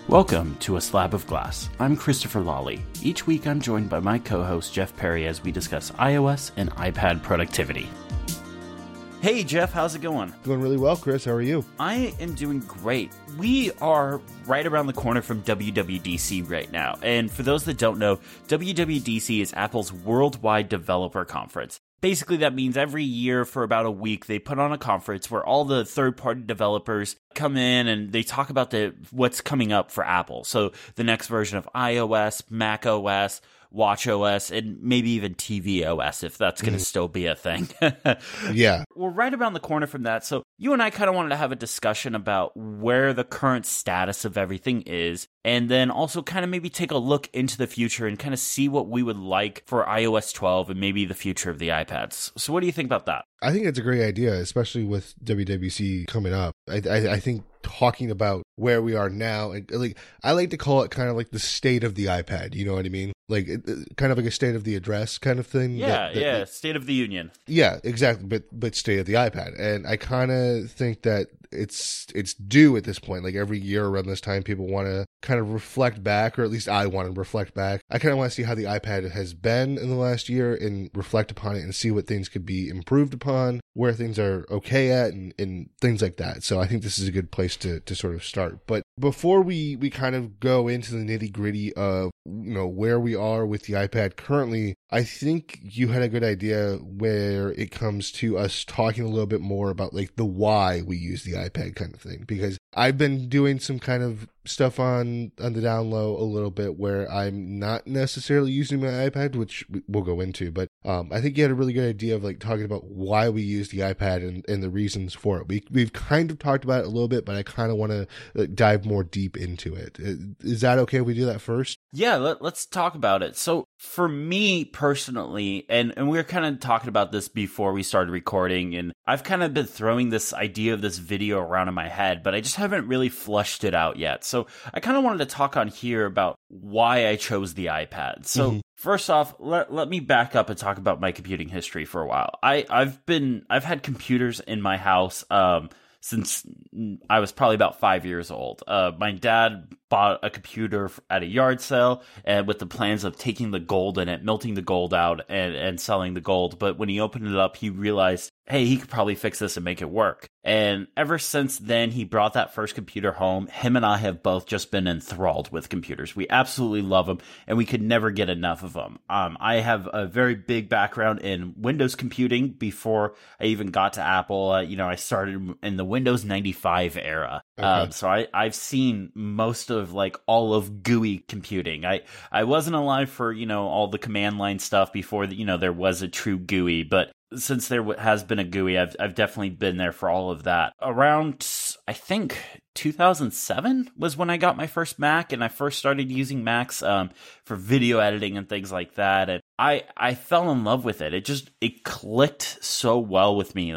Welcome to A Slab of Glass. I'm Christopher Lawley. Each week I'm joined by my co-host Jeff Perry as we discuss iOS and iPad productivity. Hey Jeff, how's it going? Going really well, Chris. How are you? I am doing great. We are right around the corner from WWDC right now. And for those that don't know, WWDC is Apple's worldwide developer conference. Basically, that means every year for about a week, they put on a conference where all the third-party developers come in and they talk about what's coming up for Apple. So the next version of iOS, macOS, watchOS, and maybe even tvOS, if that's going to still be a thing. Yeah. We're right around the corner from that. So you and I kind of wanted to have a discussion about where the current status of everything is, and then also kind of maybe take a look into the future and kind of see what we would like for iOS 12 and maybe the future of the iPads. So what do you think about that? I think it's a great idea, especially with WWDC coming up. I think talking about where we are now, I like to call it kind of like the state of the iPad. You know what I mean? Like kind of like a state of the address kind of thing. Yeah, State of the Union. Yeah, exactly. But state of the iPad, and I kind of think that it's due at this point. Like every year around this time, people want to kind of reflect back, or at least I want to reflect back. I kind of want to see how the iPad has been in the last year and reflect upon it and see what things could be improved upon, where things are okay at, and things like that. So I think this is a good place to sort of start. But before we kind of go into the nitty gritty of, where we are with the iPad currently, I think you had a good idea where it comes to us talking a little bit more about like the why we use the iPad kind of thing, because I've been doing some kind of stuff on the down low a little bit where I'm not necessarily using my iPad, which we'll go into, but I think you had a really good idea of like talking about why we use the iPad and the reasons for it. We've kind of talked about it a little bit, but I kind of want to dive more deep into it. Is that okay if we do that first? Yeah, let's talk about it. So for me personally, and we were kind of talking about this before we started recording, and I've kind of been throwing this idea of this video around in my head, but I just haven't really flushed it out yet. So I kind of wanted to talk on here about why I chose the iPad. So first off, let me back up and talk about my computing history for a while. I've had computers in my house since I was probably about 5 years old. My dad bought a computer at a yard sale and with the plans of taking the gold in it, melting the gold out and selling the gold. But when he opened it up, he realized, hey, he could probably fix this and make it work. And ever since then, he brought that first computer home. Him and I have both just been enthralled with computers. We absolutely love them, and we could never get enough of them. I have a very big background in Windows computing before I even got to Apple. I started in the Windows 95 era. Okay. So I've seen most of like all of GUI computing. I wasn't alive for, all the command line stuff before there was a true GUI, but since there has been a GUI, I've definitely been there for all of that. Around, I think, 2007 was when I got my first Mac, and I first started using Macs for video editing and things like that. And I fell in love with it. It clicked so well with me.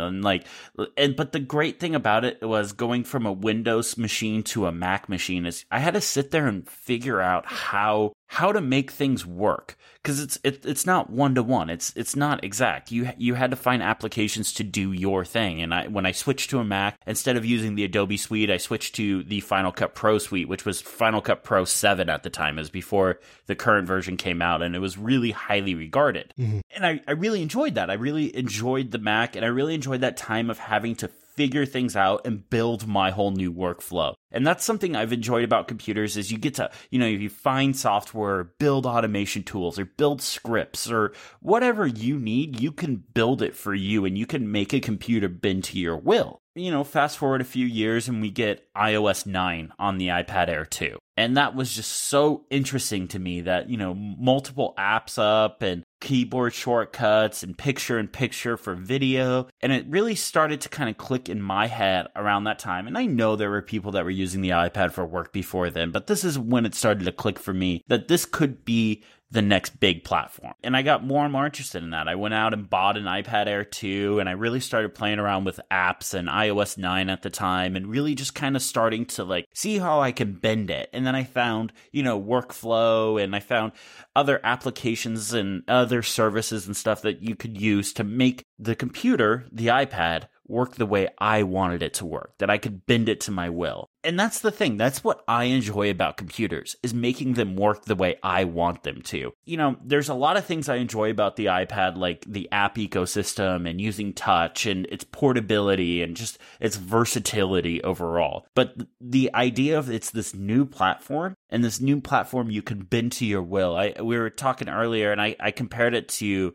But the great thing about it was going from a Windows machine to a Mac machine is I had to sit there and figure out how to make things work, because it's not one-to-one. It's not exact. You had to find applications to do your thing. And when I switched to a Mac, instead of using the Adobe suite, I switched to the Final Cut Pro suite, which was Final Cut Pro 7 at the time. It was before the current version came out, and it was really highly regarded. Mm-hmm. And I really enjoyed that. I really enjoyed the Mac, and I really enjoyed that time of having to figure things out and build my whole new workflow. And that's something I've enjoyed about computers is you get to, if you find software, build automation tools or build scripts or whatever you need, you can build it for you and you can make a computer bend to your will. Fast forward a few years and we get iOS 9 on the iPad Air 2. And that was just so interesting to me that, multiple apps up and keyboard shortcuts and picture for video. And it really started to kind of click in my head around that time. And I know there were people that were using the iPad for work before then, but this is when it started to click for me that this could be the next big platform. And I got more and more interested in that. I went out and bought an iPad Air 2 and I really started playing around with apps and iOS 9 at the time and really just kind of starting to see how I can bend it. And then I found, workflow, and I found other applications and other services and stuff that you could use to make the computer, the iPad, work the way I wanted it to work, that I could bend it to my will. And that's the thing. That's what I enjoy about computers, is making them work the way I want them to. You know, there's a lot of things I enjoy about the iPad, like the app ecosystem and using touch and its portability and just its versatility overall. But the idea of it's this new platform, and this new platform you can bend to your will. We were talking earlier, and I compared it to,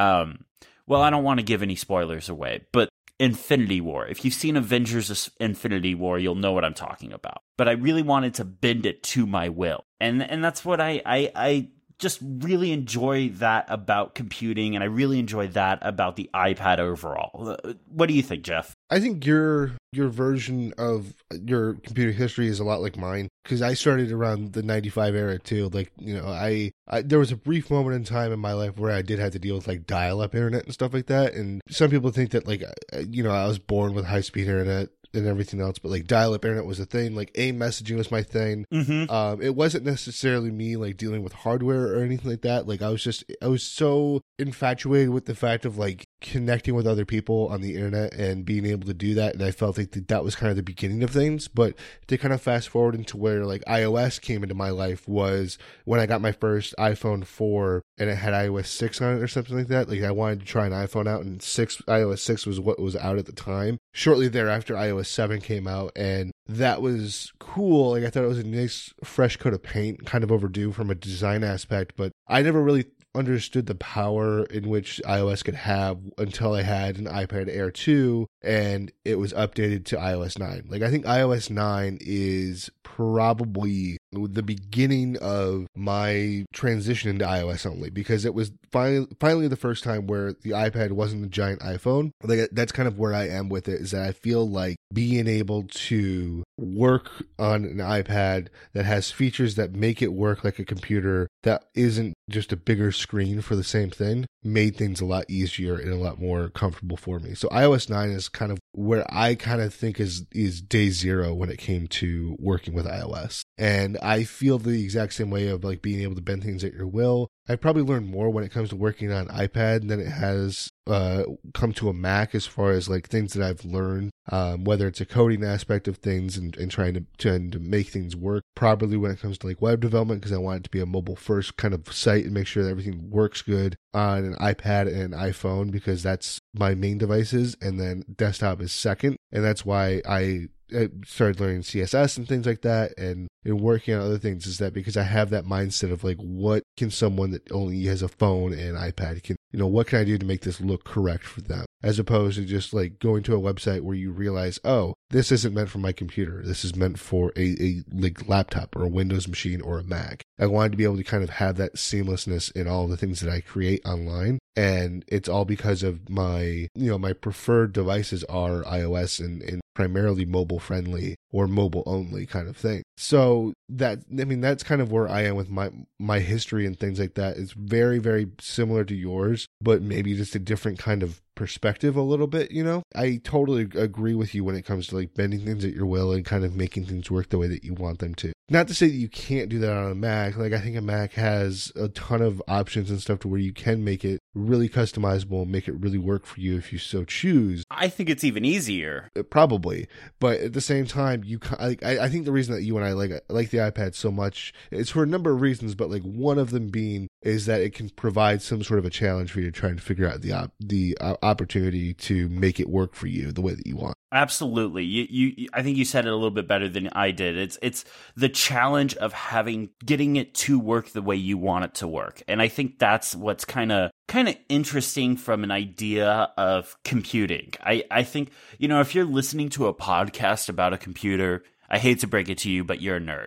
well, I don't want to give any spoilers away, but Infinity War. If you've seen Avengers Infinity War, you'll know what I'm talking about. But I really wanted to bend it to my will. And that's what I just really enjoy that about computing, and I really enjoy that about the iPad overall. What do you think, Jeff? I think your version of your computer history is a lot like mine, because I started around the 95 era too. Like, you know, I there was a brief moment in time in my life where I did have to deal with like dial-up internet and stuff like that. And some people think that, like, you know, I was born with high-speed internet and everything else, but like dial-up internet was a thing. Like, AIM messaging was my thing. It wasn't necessarily me like dealing with hardware or anything like that. Like, I was so infatuated with the fact of like connecting with other people on the internet and being able to do that, and I felt like that was kind of the beginning of things. But to kind of fast forward into where like iOS came into my life was when I got my first iPhone 4 and it had iOS 6 on it or something like that. Like, I wanted to try an iPhone out, and iOS 6 was what was out at the time. Shortly thereafter, iOS 7 came out, and that was cool. Like, I thought it was a nice fresh coat of paint, kind of overdue from a design aspect, but I never really understood the power in which iOS could have until I had an iPad Air 2 and it was updated to iOS 9. Like, I think iOS 9 is probably the beginning of my transition into iOS only, because it was finally the first time where the iPad wasn't a giant iPhone. Like, that's kind of where I am with it, is that I feel like being able to work on an iPad that has features that make it work like a computer that isn't just a bigger screen for the same thing made things a lot easier and a lot more comfortable for me. So iOS 9 is kind of where I kind of think is day zero when it came to working with iOS. And I feel the exact same way of like being able to bend things at your will. I probably learned more when it comes to working on iPad than it has come to a Mac, as far as like things that I've learned, whether it's a coding aspect of things and trying to make things work properly when it comes to like web development, because I want it to be a mobile first kind of site and make sure that everything works good on an iPad and an iPhone, because that's my main devices, and then desktop is second. And that's why I started learning CSS and things like that, and working on other things, is that because I have that mindset of like, what can someone that only has a phone and iPad can, what can I do to make this look correct for them? As opposed to just like going to a website where you realize, oh, this isn't meant for my computer. This is meant for a like laptop or a Windows machine or a Mac. I wanted to be able to kind of have that seamlessness in all the things that I create online. And it's all because of my preferred devices are iOS and primarily mobile friendly or mobile only kind of thing. So that's kind of where I am with my history and things like that. It's very, very similar to yours, but maybe just a different kind of perspective a little bit, I totally agree with you when it comes to like bending things at your will and kind of making things work the way that you want them to. Not to say that you can't do that on a Mac. Like, I think a Mac has a ton of options and stuff to where you can make it really customizable and make it really work for you if you so choose. I think it's even easier. Probably. But at the same time, I think the reason that you and I like the iPad so much is for a number of reasons, but like one of them being is that it can provide some sort of a challenge for you to try and figure out the opportunity to make it work for you the way that you want. Absolutely. You I think you said it a little bit better than I did. It's the challenge of getting it to work the way you want it to work. And I think that's what's kind of interesting from an idea of computing. I think, if you're listening to a podcast about a computer, I hate to break it to you, but you're a nerd.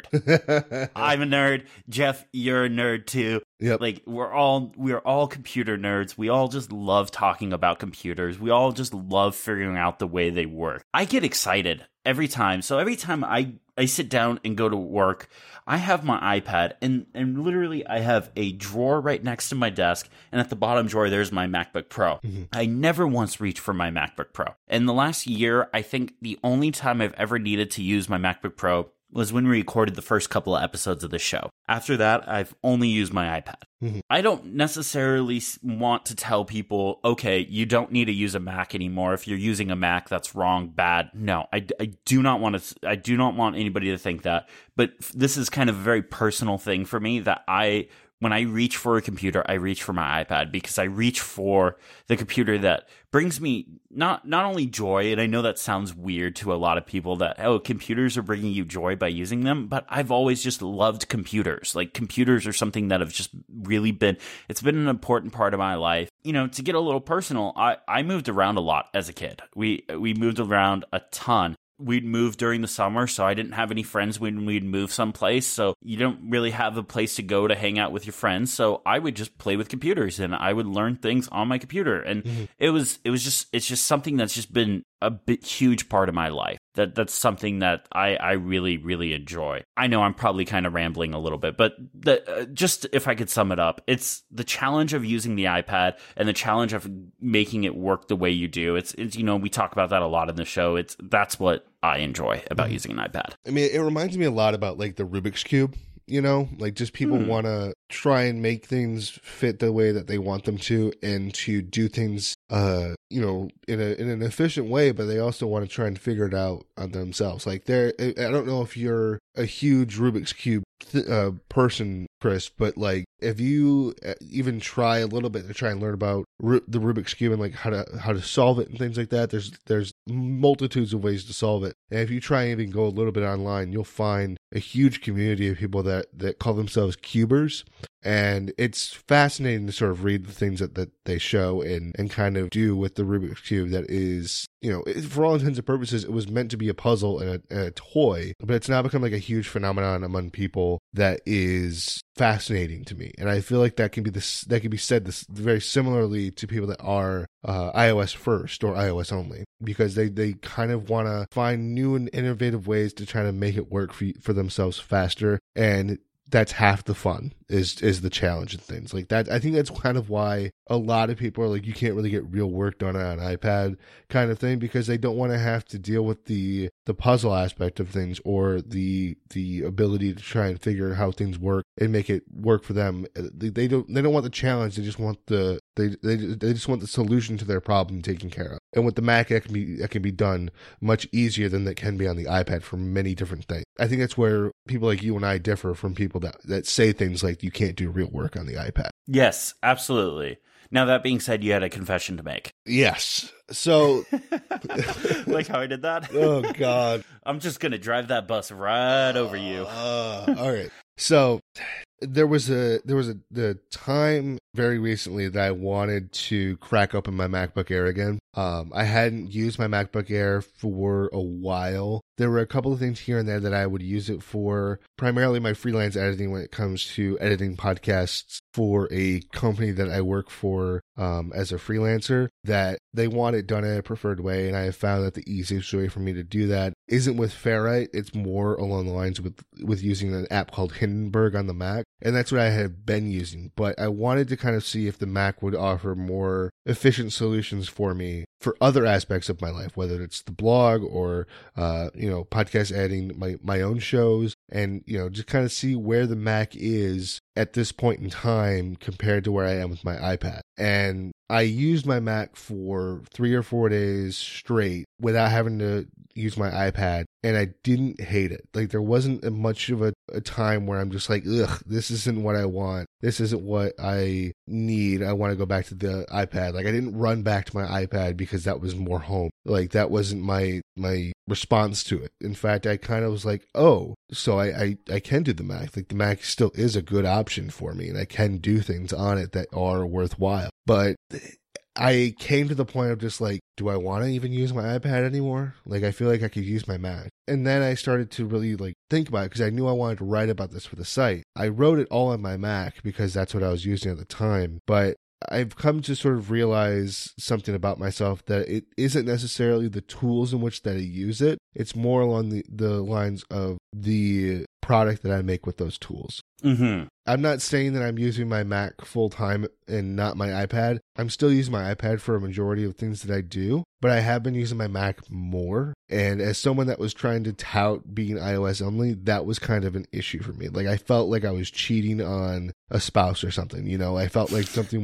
I'm a nerd. Jeff, you're a nerd too. Yep. Like, we're all computer nerds. We all just love talking about computers. We all just love figuring out the way they work. I get excited every time. So every time I sit down and go to work, I have my iPad and literally I have a drawer right next to my desk, and at the bottom drawer there's my MacBook Pro. Mm-hmm. I never once reached for my MacBook Pro. In the last year, I think the only time I've ever needed to use my MacBook Pro was when we recorded the first couple of episodes of the show. After that, I've only used my iPad. Mm-hmm. I don't necessarily want to tell people, okay, you don't need to use a Mac anymore. If you're using a Mac, that's wrong, bad. No, I do not want to. I do not want anybody to think that. But this is kind of a very personal thing for me that when I reach for a computer, I reach for my iPad because I reach for the computer that brings me not only joy, and I know that sounds weird to a lot of people that, oh, computers are bringing you joy by using them, but I've always just loved computers. Like, computers are something that have just really it's been an important part of my life. You know, to get a little personal, I moved around a lot as a kid. We moved around a ton. We'd move during the summer, so I didn't have any friends when we'd move someplace. So you don't really have a place to go to hang out with your friends. So I would just play with computers and I would learn things on my computer. And it's just something that's just been a huge part of my life. That's something that I really, really enjoy. I know I'm probably kind of rambling a little bit, but just if I could sum it up, it's the challenge of using the iPad and the challenge of making it work the way you do. It's you know, we talk about that a lot in the show. That's what I enjoy about using an iPad. I mean, it reminds me a lot about like the Rubik's Cube. You know, like just people want to try and make things fit the way that they want them to, and to do things, you know, in an efficient way, but they also want to try and figure it out on themselves. Like I don't know if you're a huge Rubik's Cube person, Chris, but like if you even try a little bit to try and learn about the Rubik's Cube and like how to solve it and things like that, there's multitudes of ways to solve it. And if you try and even go a little bit online, you'll find a huge community of people that call themselves cubers. And it's fascinating to sort of read the things that they show and kind of do with the Rubik's Cube that is, you know, for all intents and purposes, it was meant to be a puzzle and a toy, but it's now become like a huge phenomenon among people that is fascinating to me. And I feel like that can be said very similarly to people that are iOS first or iOS only, because they kind of want to find new and innovative ways to try to make it work for themselves faster. And that's half the fun is the challenge and things like that. I think that's kind of why a lot of people are like, you can't really get real work done on an iPad kind of thing, because they don't want to have to deal with the puzzle aspect of things or the ability to try and figure out how things work and make it work for them. They don't want the challenge. They just want they just want the solution to their problem taken care of. And with the Mac, that can be done much easier than that can be on the iPad for many different things. I think that's where people like you and I differ from people that say things like you can't do real work on the iPad. Yes, absolutely. Now, that being said, you had a confession to make. Yes. So, like how I did that? Oh, God. I'm just going to drive that bus right over you. All right. So, there was the time very recently that I wanted to crack open my MacBook Air again. I hadn't used my MacBook Air for a while. There were a couple of things here and there that I would use it for, primarily my freelance editing when it comes to editing podcasts for a company that I work for as a freelancer, that they want it done in a preferred way. And I have found that the easiest way for me to do that isn't with Ferrite. It's more along the lines with using an app called Hindenburg on the Mac. And that's what I have been using. But I wanted to kind of see if the Mac would offer more efficient solutions for me for other aspects of my life, whether it's the blog or, podcast editing, my own shows, and, just kind of see where the Mac is at this point in time compared to where I am with my iPad. And I used my Mac for 3 or 4 days straight without having to use my iPad, and I didn't hate it. Like, there wasn't much of a time where I'm just like, ugh, this isn't what I want. This isn't what I need. I want to go back to the iPad. Like, I didn't run back to my iPad because that was more home. Like, that wasn't my response to it. In fact, I kind of was like, oh, so I can do the Mac. Like, the Mac still is a good option for me, and I can do things on it that are worthwhile. But I came to the point of just like, do I want to even use my iPad anymore? Like, I feel like I could use my Mac. And then I started to really think about it, because I knew I wanted to write about this for the site. I wrote it all on my Mac because that's what I was using at the time. But I've come to sort of realize something about myself, that it isn't necessarily the tools in which that I use it. It's more along the lines of the product that I make with those tools. Mm-hmm. I'm not saying that I'm using my Mac full time and not my iPad. I'm still using my iPad for a majority of things that I do, but I have been using my Mac more. And as someone that was trying to tout being iOS only, that was kind of an issue for me. Like, I felt like I was cheating on a spouse or something, you know. I felt like something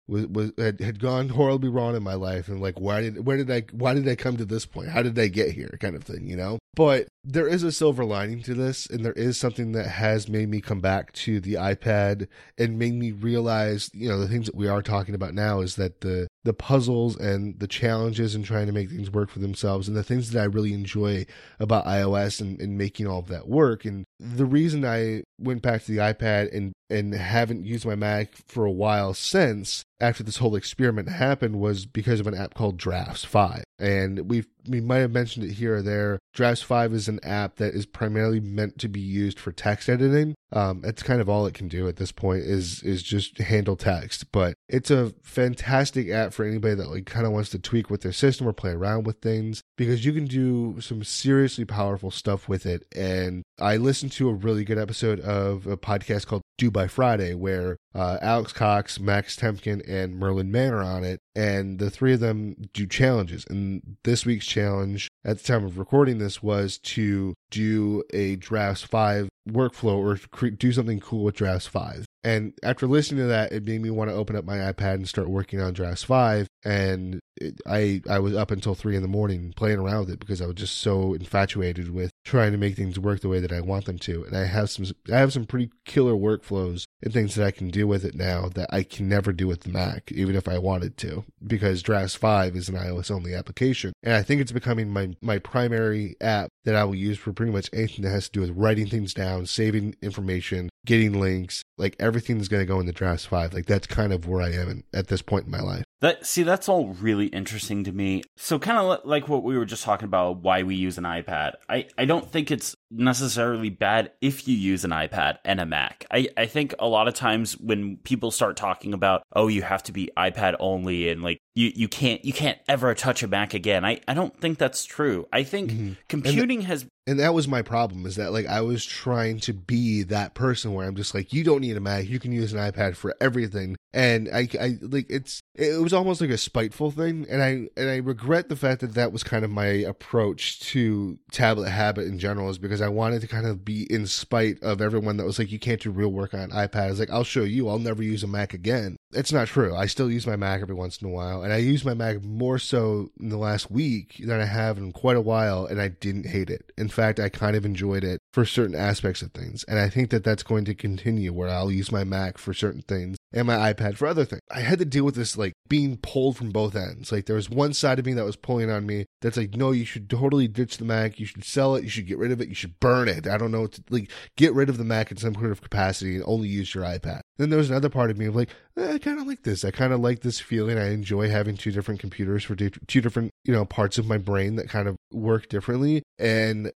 had gone horribly wrong in my life, and like, why did I come to this point? How did I get here? Kind of thing, you know. But there is a silver lining to this, and there is something that has made me come back to the iPad and made me realize, you know, the things that we are talking about now is that the puzzles and the challenges in trying to make things work for themselves, and the things that I really enjoy about iOS and making all of that work. And the reason I went back to the iPad and haven't used my Mac for a while since, after this whole experiment happened, was because of an app called Drafts 5. And we might have mentioned it here or there. Drafts 5 is an app that is primarily meant to be used for text editing. It's kind of all it can do at this point is just handle text. But it's a fantastic app for anybody that like kind of wants to tweak with their system or play around with things, because you can do some seriously powerful stuff with it. And I listened to a really good episode of a podcast called Due by Friday, where Alex Cox, Max Temkin, and Merlin Mann are on it, and the three of them do challenges. And this week's challenge, at the time of recording this, was to do a Drafts 5 workflow or do something cool with Drafts 5. And after listening to that, it made me want to open up my iPad and start working on Drafts 5. And I was up until 3 a.m. playing around with it because I was just so infatuated with trying to make things work the way that I want them to. And I have some pretty killer workflows and things that I can do with it now that I can never do with the Mac, even if I wanted to, because Drafts 5 is an iOS only application. And I think it's becoming my primary app that I will use for pretty much anything that has to do with writing things down, saving information, getting links. Like, everything's going to go into Drafts 5. Like, that's kind of where I am at this point in my life. That's all really interesting to me. So kind of like what we were just talking about, why we use an iPad. I don't think it's necessarily bad if you use an iPad and a Mac. I think a lot of times when people start talking about, oh, you have to be iPad only and like you can't ever touch a Mac again. I don't think that's true. I think computing has... And that was my problem, is that like I was trying to be that person where I'm just like, you don't need a Mac, you can use an iPad for everything. And I like it was almost like a spiteful thing, and I regret the fact that was kind of my approach to tablet habit in general, is because I wanted to kind of be in spite of everyone that was like, you can't do real work on an iPad. I was like, I'll show you, I'll never use a Mac again. It's not true. I still use my Mac every once in a while, and I use my Mac more so in the last week than I have in quite a while, and I didn't hate it. In fact, I kind of enjoyed it for certain aspects of things, and I think that that's going to continue, where I'll use my Mac for certain things and my iPad for other things. I had to deal with this like being pulled from both ends. Like, there was one side of me that was pulling on me that's like, no, you should totally ditch the Mac, you should sell it, you should get rid of it, you should burn it. I don't know, like, get rid of the Mac in some kind of capacity and only use your iPad. Then there was another part of me of like, I kind of like this. I kind of like this feeling. I enjoy having two different computers for two different, parts of my brain that kind of work differently. And,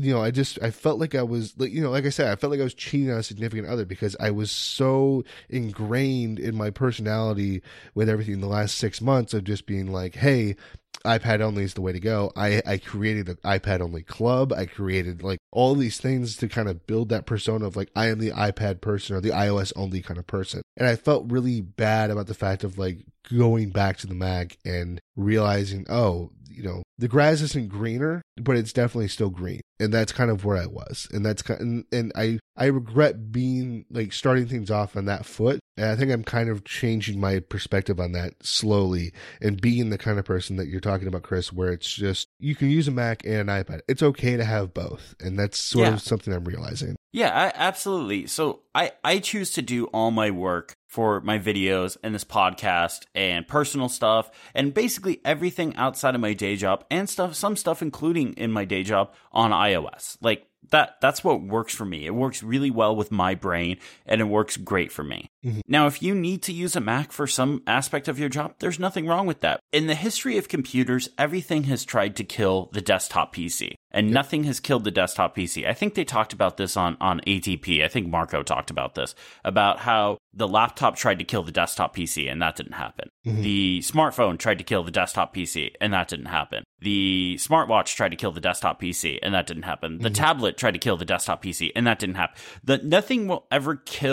I felt like I was like, like I said, I felt like I was cheating on a significant other because I was so ingrained in my personality with everything the last 6 months of just being like, hey, iPad only is the way to go. I created an iPad only club. I created like all these things to kind of build that persona of like, I am the iPad person or the iOS only kind of person. And I felt really bad about the fact of like going back to the Mac and realizing, the grass isn't greener, but it's definitely still green. And that's kind of where I was. And that's and I regret being like starting things off on that foot. And I think I'm kind of changing my perspective on that slowly and being the kind of person that you're talking about, Chris, where it's just, you can use a Mac and an iPad. It's okay to have both. And that's sort of something I'm realizing. Yeah, absolutely. So I choose to do all my work for my videos and this podcast and personal stuff and basically everything outside of my day job and some stuff including in my day job on iOS. Like that's what works for me. It works really well with my brain and it works great for me. Mm-hmm. Now, if you need to use a Mac for some aspect of your job, there's nothing wrong with that. In the history of computers, everything has tried to kill the desktop PC. And nothing has killed the desktop PC. I think they talked about this on ATP. I think Marco talked about this, about how the laptop tried to kill the desktop PC, and that didn't happen. Mm-hmm. The smartphone tried to kill the desktop PC, and that didn't happen. The smartwatch tried to kill the desktop PC, and that didn't happen. The tablet tried to kill the desktop PC, and that didn't happen. Nothing will ever kill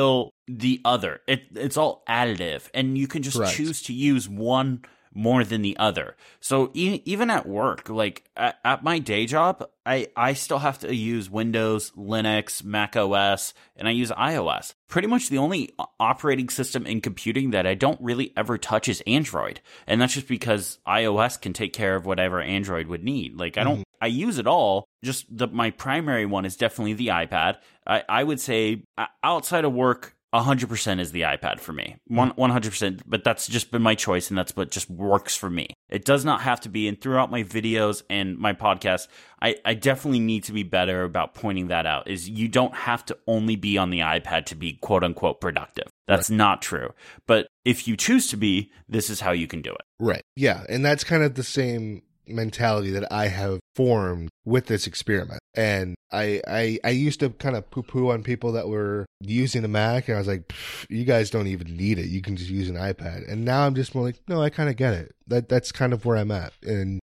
the other. It's all additive, and you can just Right. choose to use one more than the other. So even at work, like at my day job, I still have to use Windows, Linux, Mac OS, and I use iOS. Pretty much the only operating system in computing that I don't really ever touch is Android. And that's just because iOS can take care of whatever Android would need. Like I use it all. Just my primary one is definitely the iPad. I would say outside of work, 100% is the iPad for me. 100%, but that's just been my choice, and that's what just works for me. It does not have to be, and throughout my videos and my podcast, I definitely need to be better about pointing that out, is you don't have to only be on the iPad to be quote-unquote productive. That's not true. But if you choose to be, this is how you can do it. Right. Yeah. And that's kind of the same mentality that I have formed with this experiment. And I used to kind of poo-poo on people that were using a Mac, and I was like, you guys don't even need it. You can just use an iPad. And now I'm just more like, no, I kind of get it. That's kind of where I'm at. And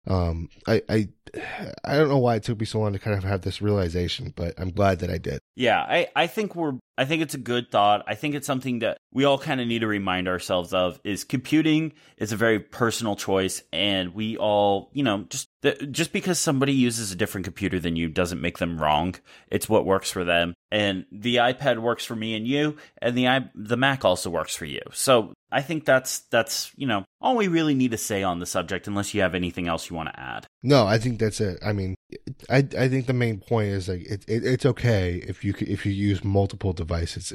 I don't know why it took me so long to kind of have this realization, but I'm glad that I did. Yeah, I think it's a good thought. I think it's something that we all kind of need to remind ourselves of, is computing is a very personal choice, and we all, just because somebody uses a different computer than you doesn't make them wrong. It's what works for them. And the iPad works for me and you, and the Mac also works for you. So I think that's all we really need to say on the subject, unless you have anything else you want to add. No, I think that's it. I mean, I think the main point is like it's okay if you use multiple devices.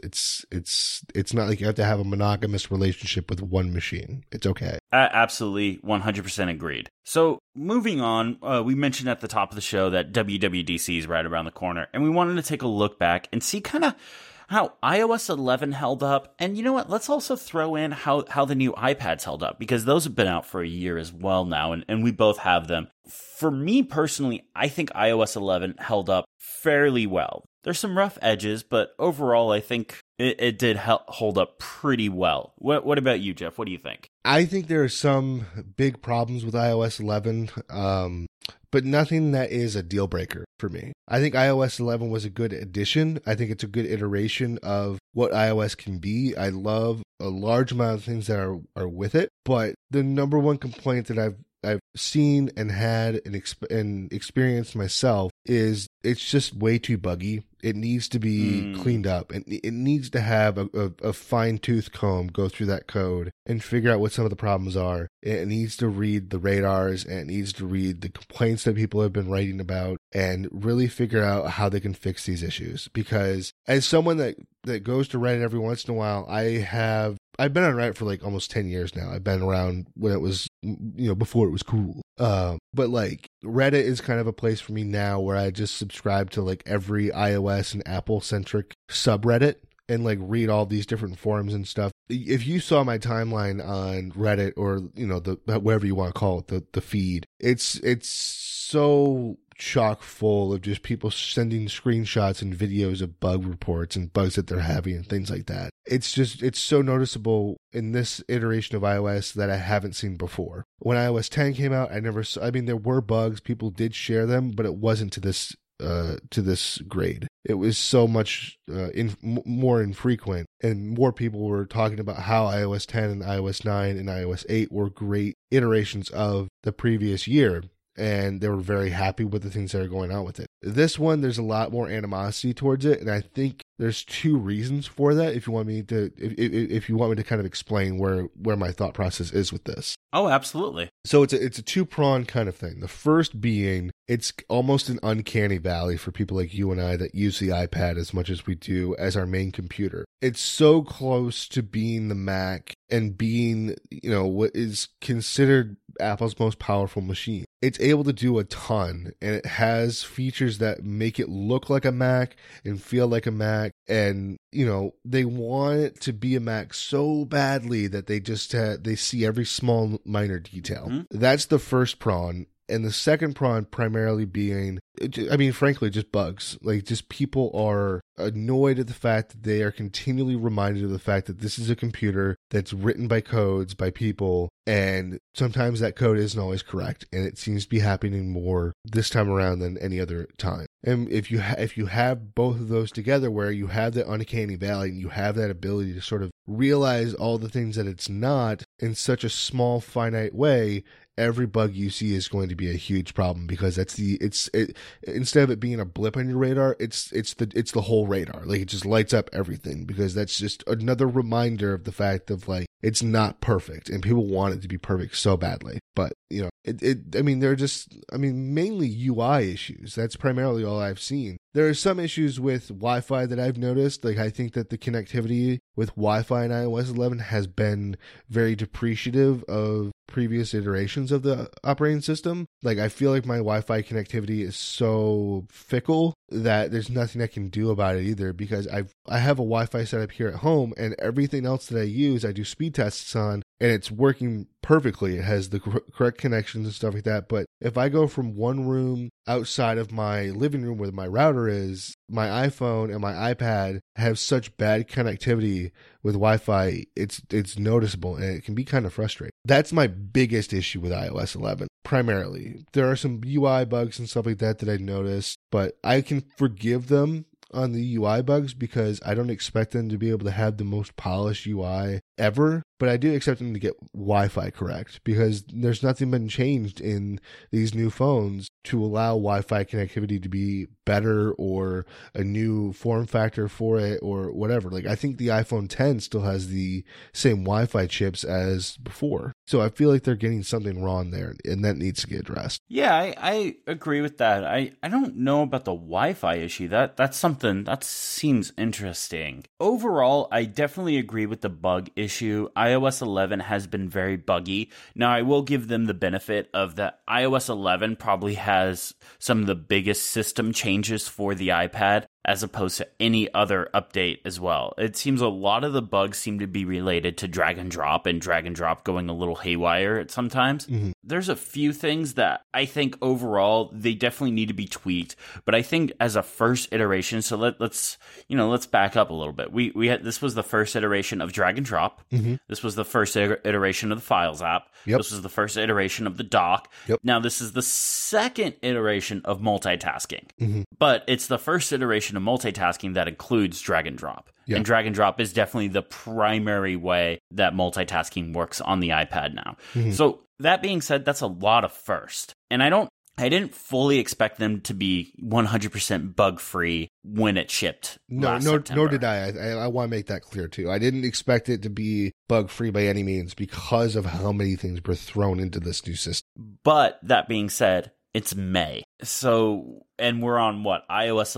It's not like you have to have a monogamous relationship with one machine. It's okay. Absolutely, 100% agreed. So moving on, we mentioned at the top of the show that WWDC is right around the corner, and we wanted to take a look back and see kind of how iOS 11 held up. And you know what? Let's also throw in how the new iPads held up, because those have been out for a year as well now, and we both have them. For me personally, I think iOS 11 held up fairly well. There's some rough edges, but overall, I think it did hold up pretty well. What about you, Jeff? What do you think? I think there are some big problems with iOS 11, but nothing that is a deal breaker for me. I think iOS 11 was a good addition. I think it's a good iteration of what iOS can be. I love a large amount of things that are with it, but the number one complaint that I've seen and had and experienced myself is it's just way too buggy. It needs to be cleaned up, and it needs to have a fine-tooth comb go through that code and figure out what some of the problems are. It needs to read the radars, and it needs to read the complaints that people have been writing about and really figure out how they can fix these issues. Because as someone that goes to Reddit every once in a while, I've been on Reddit for like almost 10 years now. I've been around when it was, before it was cool. But like Reddit is kind of a place for me now where I just subscribe to like every iOS and Apple centric subreddit and like read all these different forums and stuff. If you saw my timeline on Reddit, or, the whatever you want to call it, the feed, it's so chock full of just people sending screenshots and videos of bug reports and bugs that they're having and things like that. It's so noticeable in this iteration of iOS that I haven't seen before. When iOS 10 came out, there were bugs, people did share them, but it wasn't to this grade. It was so much more infrequent, and more people were talking about how iOS 10 and iOS 9 and iOS 8 were great iterations of the previous year, and they were very happy with the things that are going on with it. This one, there's a lot more animosity towards it, and I think there's two reasons for that. If you want me to kind of explain where my thought process is with this. Oh, absolutely. So it's a two-pronged kind of thing. The first being, it's almost an uncanny valley for people like you and I that use the iPad as much as we do as our main computer. It's so close to being the Mac and being, what is considered Apple's most powerful machine. It's able to do a ton, and it has features that make it look like a Mac and feel like a Mac. And, they want it to be a Mac so badly that they just they see every small minor detail. Mm-hmm. That's the first prong. And the second prong primarily being, I mean, frankly, just bugs. Like, just people are annoyed at the fact that they are continually reminded of the fact that this is a computer that's written by codes by people, and sometimes that code isn't always correct, and it seems to be happening more this time around than any other time. And if you have both of those together, where you have that uncanny valley and you have that ability to sort of realize all the things that it's not in such a small, finite way, every bug you see is going to be a huge problem, because instead of it being a blip on your radar, it's the whole radar. Like, it just lights up everything, because that's just another reminder of the fact of, like, it's not perfect, and people want it to be perfect so badly. But, you know, mainly UI issues. That's primarily all I've seen. There are some issues with Wi-Fi that I've noticed. Like, I think that the connectivity with Wi-Fi in iOS 11 has been very depreciative of previous iterations of the operating system. Like, I feel like my Wi-Fi connectivity is so fickle that there's nothing I can do about it either, because I have a Wi-Fi setup here at home, and everything else that I use, I do speed tests on, and it's working perfectly. It has the correct connections and stuff like that. But if I go from one room outside of my living room where my router is, my iPhone and my iPad have such bad connectivity with Wi-Fi, it's noticeable, and it can be kind of frustrating. That's my biggest issue with iOS 11, primarily. There are some UI bugs and stuff like that I noticed, but I can forgive them on the UI bugs because I don't expect them to be able to have the most polished UI ever, but I do expect them to get Wi-Fi correct, because there's nothing been changed in these new phones to allow Wi-Fi connectivity to be better, or a new form factor for it, or whatever. Like, I think the iPhone 10 still has the same Wi-Fi chips as before. So I feel like they're getting something wrong there, and that needs to get addressed. Yeah, I agree with that. I don't know about the Wi-Fi issue. That's something that seems interesting. Overall, I definitely agree with the bug issue. iOS 11 has been very buggy. Now, I will give them the benefit of that iOS 11 probably has some of the biggest system changes for the iPad, as opposed to any other update as well. It seems a lot of the bugs seem to be related to drag and drop going a little haywire at sometimes. Mm-hmm. There's a few things that I think overall they definitely need to be tweaked, but I think as a first iteration, so let's back up a little bit. We had, this was the first iteration of drag and drop. Mm-hmm. This was the first iteration of the Files app. Yep. This was the first iteration of the dock. Yep. Now this is the second iteration of multitasking, mm-hmm. but it's the first iteration of multitasking that includes drag and drop. Yeah. And drag and drop is definitely the primary way that multitasking works on the iPad now. Mm-hmm. So that being said, that's a lot of first. And I didn't fully expect them to be 100% bug-free when it shipped. Nor did I. I want to make that clear too. I didn't expect it to be bug-free by any means because of how many things were thrown into this new system. But that being said, it's May. So, and we're on what, iOS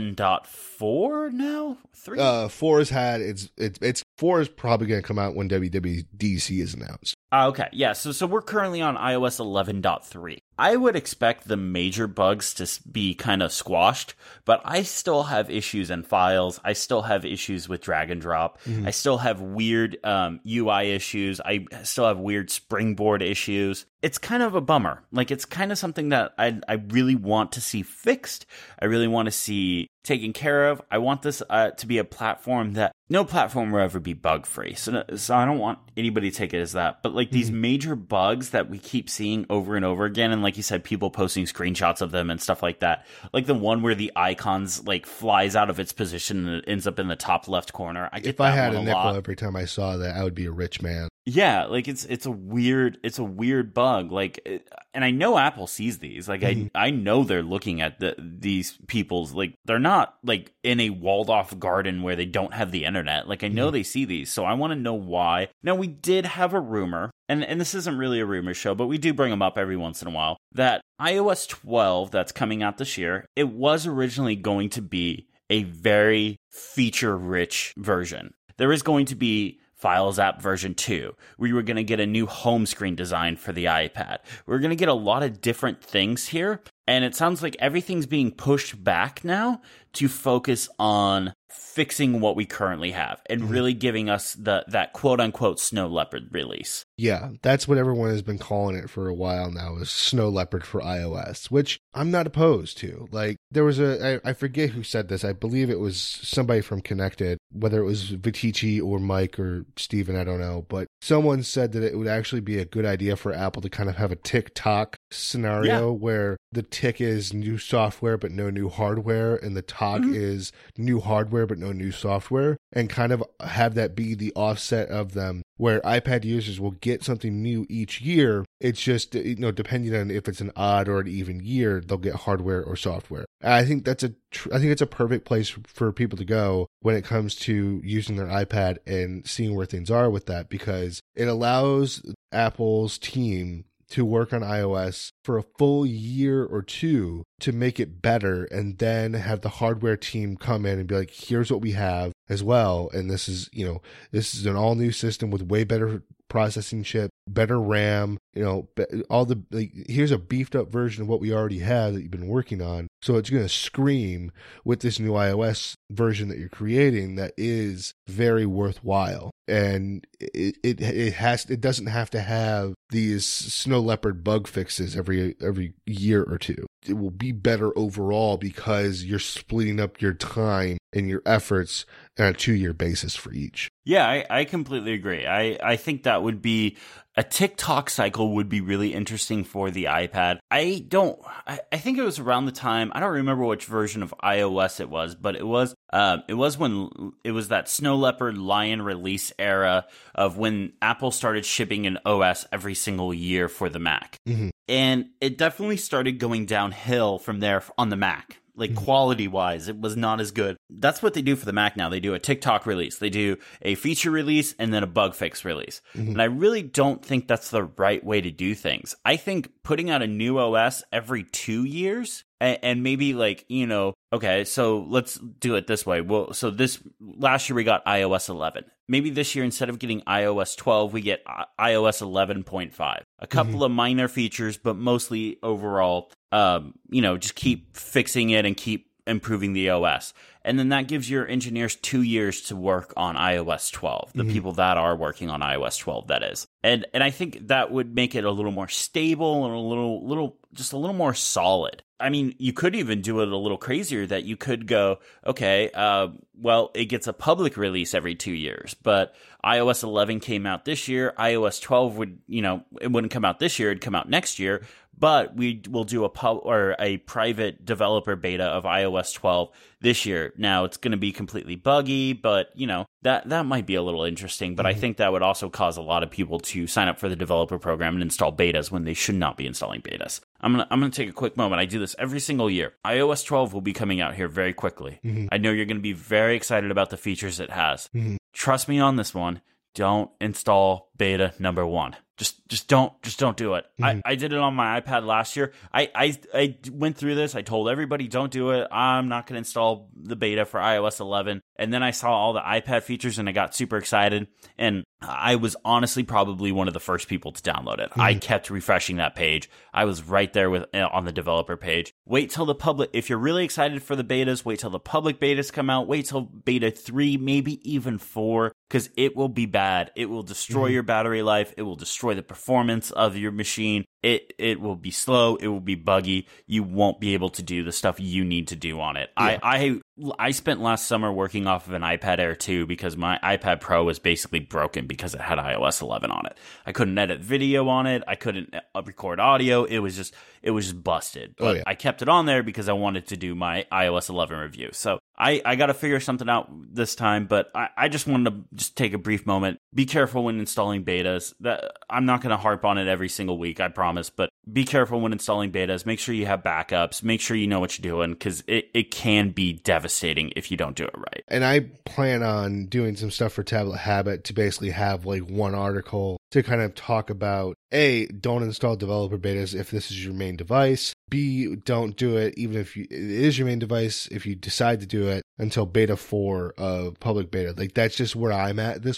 11.4 now? 3? 4 has had it's 4 is probably going to come out when WWDC is announced. Okay, yeah. So we're currently on iOS 11.3. I would expect the major bugs to be kind of squashed, but I still have issues in Files. I still have issues with drag and drop. Mm-hmm. I still have weird UI issues. I still have weird Springboard issues. It's kind of a bummer. Like, it's kind of something that I really want to see fixed. I really want to see taken care of. I want this to be a platform that no platform will ever be bug free. So I don't want anybody to take it as that. But like these major bugs that we keep seeing over and over again, and like you said, people posting screenshots of them and stuff like that. Like the one where the icons like flies out of its position and it ends up in the top left corner. If I had a nickel every time I saw that, I would be a rich man. Yeah, like it's a weird bug. Like, and I know Apple sees these. Like I know they're looking at these people's, like, they're not like in a walled off garden where they don't have the internet. Like I know they see these, so I want to know why. Now we did have a rumor, and this isn't really a rumor show, but we do bring them up every once in a while, that iOS 12 that's coming out this year, it was originally going to be a very feature-rich version. There is going to be Files app version 2. We were going to get a new home screen design for the iPad. We're going to get a lot of different things here, and it sounds like everything's being pushed back now to focus on fixing what we currently have and really giving us that quote unquote Snow Leopard release. Yeah, that's what everyone has been calling it for a while now, is Snow Leopard for iOS, which I'm not opposed to. Like, there was I forget who said this. I believe it was somebody from Connected, whether it was Vitici or Mike or Steven, I don't know. But someone said that it would actually be a good idea for Apple to kind of have a tick-tock scenario where the tick is new software but no new hardware, and the tock is new hardware but no new software, and kind of have that be the offset of them, where iPad users will get something new each year. It's just, depending on if it's an odd or an even year, they'll get hardware or software. I think it's a perfect place for people to go when it comes to using their iPad and seeing where things are with that, because it allows Apple's team to work on iOS for a full year or two to make it better, and then have the hardware team come in and be like, here's what we have as well. And this is an all new system with way better processing chip, better RAM, here's a beefed up version of what we already have that you've been working on. So it's going to scream with this new iOS version that you're creating that is very worthwhile. And it doesn't have to have these Snow Leopard bug fixes every year or two. It will be better overall because you're splitting up your time and your efforts on a 2-year basis for each. Yeah, I completely agree. I think that would be a TikTok cycle would be really interesting for the iPad. I think it was around the time, I don't remember which version of iOS it was, but it was when it was that Snow Leopard Lion release era of when Apple started shipping an OS every single year for the Mac. Mm-hmm. And it definitely started going downhill from there on the Mac. Like, quality-wise, it was not as good. That's what they do for the Mac now. They do a TikTok release. They do a feature release and then a bug fix release. Mm-hmm. And I really don't think that's the right way to do things. I think putting out a new OS every 2 years and maybe okay, so let's do it this way. Well, so last year we got iOS 11. Maybe this year, instead of getting iOS 12, we get iOS 11.5. A couple of minor features, but mostly overall, just keep fixing it and keep improving the OS. And then that gives your engineers 2 years to work on iOS 12, the people that are working on iOS 12, that is. And I think that would make it a little more stable and a little more solid. I mean, you could even do it a little crazier, that you could go, okay, it gets a public release every 2 years, but iOS 11 came out this year. iOS 12 it wouldn't come out this year, it'd come out next year, but we will do a private developer beta of iOS 12 this year. Now, it's going to be completely buggy, but that might be a little interesting, but I think that would also cause a lot of people to sign up for the developer program and install betas when they should not be installing betas. I'm gonna take a quick moment. I do this every single year. iOS 12 will be coming out here very quickly. Mm-hmm. I know you're going to be very excited about the features it has. Mm-hmm. Trust me on this one. Don't install beta number 1. Just don't do it. Mm-hmm. I did it on my iPad last year. I went through this. I told everybody, don't do it. I'm not going to install the beta for iOS 11. And then I saw all the iPad features and I got super excited. And I was honestly probably one of the first people to download it. Mm-hmm. I kept refreshing that page. I was right there on the developer page. Wait till the public, if you're really excited for the betas, wait till the public betas come out. Wait till beta 3, maybe even 4, because it will be bad. It will destroy your battery life. It will destroy the performance of your machine. It will be slow. It will be buggy. You won't be able to do the stuff you need to do on it. Yeah. I spent last summer working off of an iPad Air 2 because my iPad Pro was basically broken because it had iOS 11 on it. I couldn't edit video on it. I couldn't record audio. It was just busted. But I kept it on there because I wanted to do my iOS 11 review. So I got to figure something out this time, but I just wanted to just take a brief moment. Be careful when installing betas. I'm not going to harp on it every single week, I promise, but be careful when installing betas. Make sure you have backups. Make sure you know what you're doing, because it can be devastating if you don't do it right. And I plan on doing some stuff for Tablet Habit to basically have one article to kind of talk about, A, don't install developer betas if this is your main device. B, don't do it even if it is your main device, if you decide to do it until beta 4 of public beta. That's just where I'm at this point.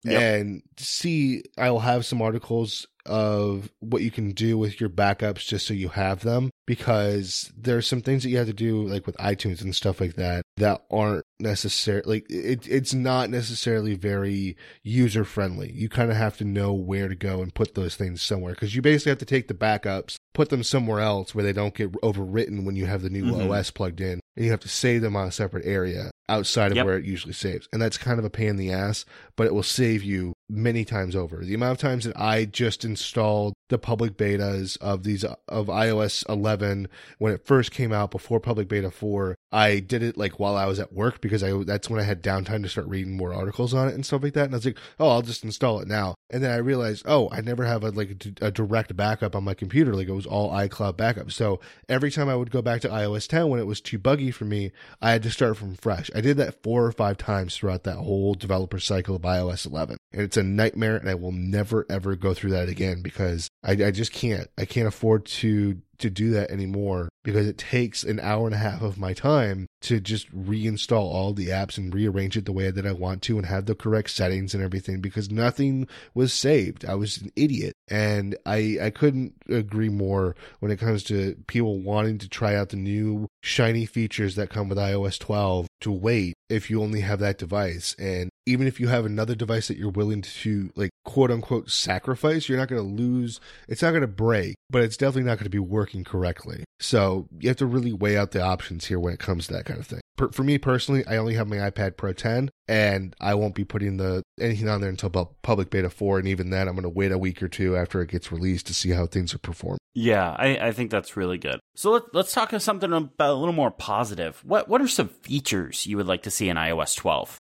And C, I'll have some articles of what you can do with your backups just so you have them, because there's some things that you have to do like with iTunes and stuff like that aren't necessarily like it's not necessarily very user friendly. You kind of have to know where to go and put those things somewhere, because you basically have to take the backups, put them somewhere else where they don't get overwritten when you have the new OS plugged in, and you have to save them on a separate area outside of where it usually saves. And that's kind of a pain in the ass, but it will save you many times over. The amount of times that I just installed the public betas of iOS 11 when it first came out before public beta 4, I did it like while I was at work, because that's when I had downtime to start reading more articles on it and stuff like that. And I was like, oh, I'll just install it now. And then I realized, oh, I never have a direct backup on my computer. Like, it was all iCloud backup. So every time I would go back to iOS 10 when it was too buggy for me, I had to start from fresh. I did that 4 or 5 times throughout that whole developer cycle of iOS 11. And it's a nightmare, and I will never, ever go through that again, because I just can't. I can't afford to do that anymore, because it takes an hour and a half of my time to just reinstall all the apps and rearrange it the way that I want to and have the correct settings and everything, because nothing was saved. I was an idiot. And I couldn't agree more when it comes to people wanting to try out the new shiny features that come with iOS 12 to wait if you only have that device. And even if you have another device that you're willing to, like, quote unquote sacrifice, you're not going to lose. It's not going to break, but it's definitely not going to be working correctly. So you have to really weigh out the options here when it comes to that kind of thing. For me personally, I only have my iPad Pro 10, and I won't be putting anything on there until about public beta 4. And even then, I'm going to wait a week or two after it gets released to see how things are performed. Yeah, I think that's really good. So let's talk about something about a little more positive. What are some features you would like to see in iOS 12?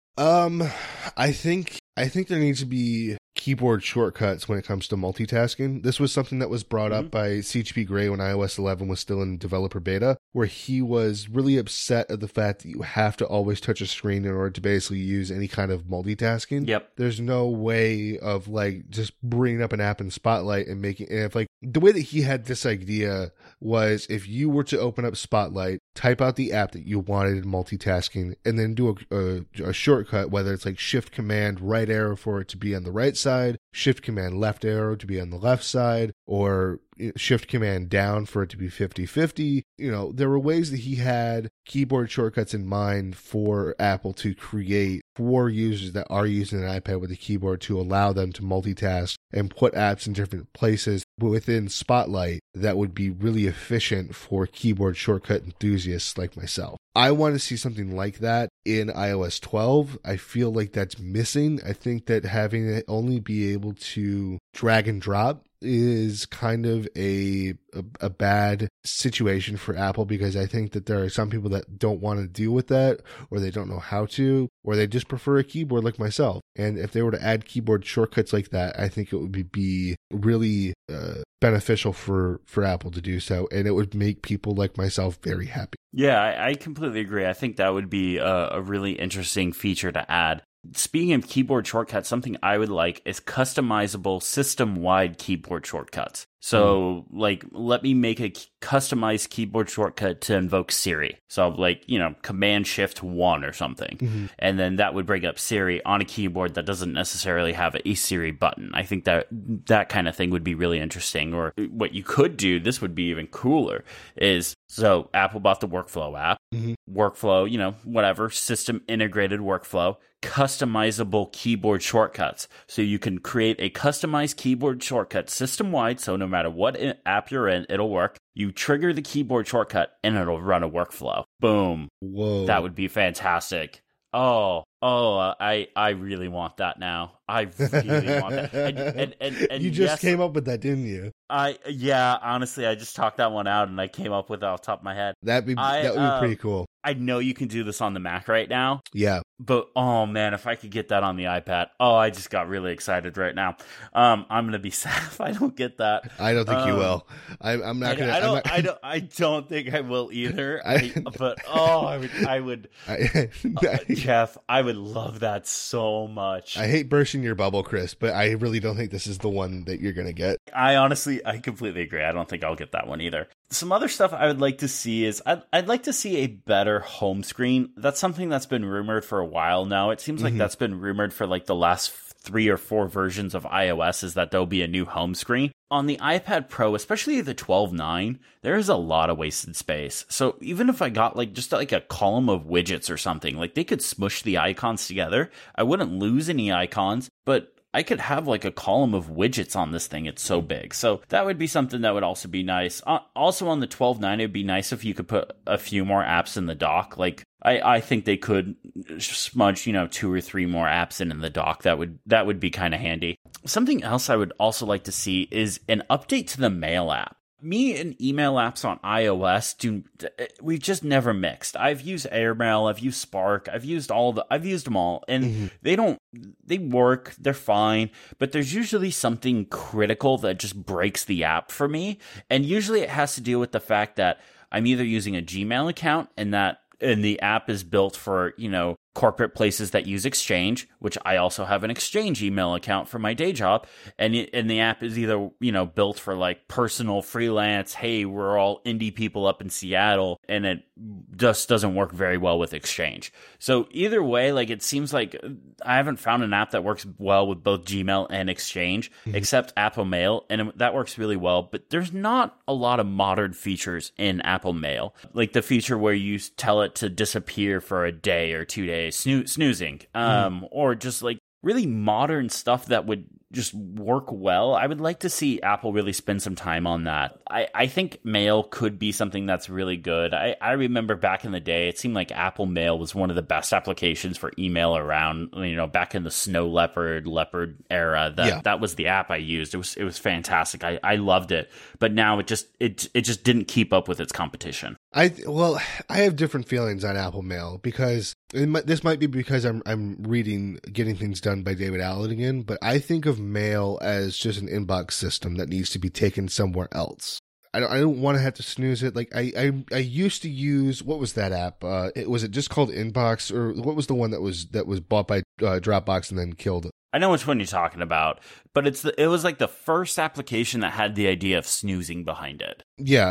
I think there needs to be keyboard shortcuts when it comes to multitasking. This was something that was brought up by CHP Grey when iOS 11 was still in developer beta, where he was really upset at the fact that you have to always touch a screen in order to basically use any kind of multitasking. Yep. There's no way of like just bringing up an app in Spotlight and making, and if like the way that he had this idea was if you were to open up Spotlight, type out the app that you wanted multitasking, and then do a shortcut, whether it's like Shift Command right arrow for it to be on the right side, Shift Command left arrow to be on the left side, or Shift Command down for it to be 50-50. There were ways that he had keyboard shortcuts in mind for Apple to create for users that are using an iPad with a keyboard to allow them to multitask and put apps in different places within Spotlight that would be really efficient for keyboard shortcut enthusiasts like myself. I want to see something like that in iOS 12. I feel like that's missing. I think that having it only be able to drag and drop is kind of a bad situation for Apple, because I think that there are some people that don't want to deal with that, or they don't know how to, or they just prefer a keyboard like myself. And if they were to add keyboard shortcuts like that, I think it would be really beneficial for Apple to do so, and it would make people like myself very happy. Yeah, I completely agree. I think that would be a really interesting feature to add. Speaking of keyboard shortcuts, something I would like is customizable system-wide keyboard shortcuts. So, let me make a customized keyboard shortcut to invoke Siri. So, Command-Shift-1 or something. Mm-hmm. And then that would bring up Siri on a keyboard that doesn't necessarily have a Siri button. I think that kind of thing would be really interesting. Or what you could do, this would be even cooler, is, so Apple bought the Workflow app. Mm-hmm. Workflow, whatever, system-integrated workflow. Customizable keyboard shortcuts. So you can create a customized keyboard shortcut system-wide, so no matter what app you're in, it'll work. You trigger the keyboard shortcut, and it'll run a workflow. Boom. Whoa. That would be fantastic. I really want that now. I really want that. And you just came up with that, didn't you? Honestly, I just talked that one out, and I came up with it off the top of my head. That would be pretty cool. I know you can do this on the Mac right now. Yeah. But, oh man, if I could get that on the iPad. Oh, I just got really excited right now. I'm going to be sad if I don't get that. I don't think you will. I'm not going to. I don't think I will either. Jeff, I would love that so much. I hate bursting your bubble, Chris, but I really don't think this is the one that you're going to get. I completely agree. I don't think I'll get that one either. Some other stuff I would like to see is I'd like to see a better home screen. That's something that's been rumored for a while now. It seems like that's been rumored for like the last 3 or 4 versions of iOS is that there'll be a new home screen. On the iPad Pro, especially the 12.9, there is a lot of wasted space. So even if I got like just like a column of widgets or something, like they could smush the icons together. I wouldn't lose any icons, but I could have like a column of widgets on this thing. It's so big. So that would be something that would also be nice. Also on the 12.9, it'd be nice if you could put a few more apps in the dock. Like I think they could smudge, 2 or 3 more apps in the dock. That would be kind of handy. Something else I would also like to see is an update to the Mail app. Me and email apps on iOS we've just never mixed. I've used Airmail, I've used Spark, I've used them all, and they work, they're fine, but there's usually something critical that just breaks the app for me, and usually it has to do with the fact that I'm either using a Gmail account and the app is built for, corporate places that use Exchange, which I also have an Exchange email account for my day job, and the app is either, built for like personal freelance, hey, we're all indie people up in Seattle, and it just doesn't work very well with Exchange. So either way, like it seems like I haven't found an app that works well with both Gmail and Exchange, except Apple Mail, and that works really well, but there's not a lot of modern features in Apple Mail, like the feature where you tell it to disappear for a day or 2 days, snoozing, or just like really modern stuff that would just work well. I would like to see Apple really spend some time on that. I think Mail could be something that's really good. I remember back in the day, it seemed like Apple Mail was one of the best applications for email around, back in the Snow Leopard era. That was the app I used. It was fantastic. I loved it. But now it just didn't keep up with its competition. I have different feelings on Apple Mail because this might be because I'm reading Getting Things Done by David Allen again, but I think of Mail as just an inbox system that needs to be taken somewhere else. I don't want to have to snooze it. Like I used to use, what was that app? Was it just called Inbox, or what was the one that was bought by Dropbox and then killed? I know which one you're talking about, but it was like the first application that had the idea of snoozing behind it.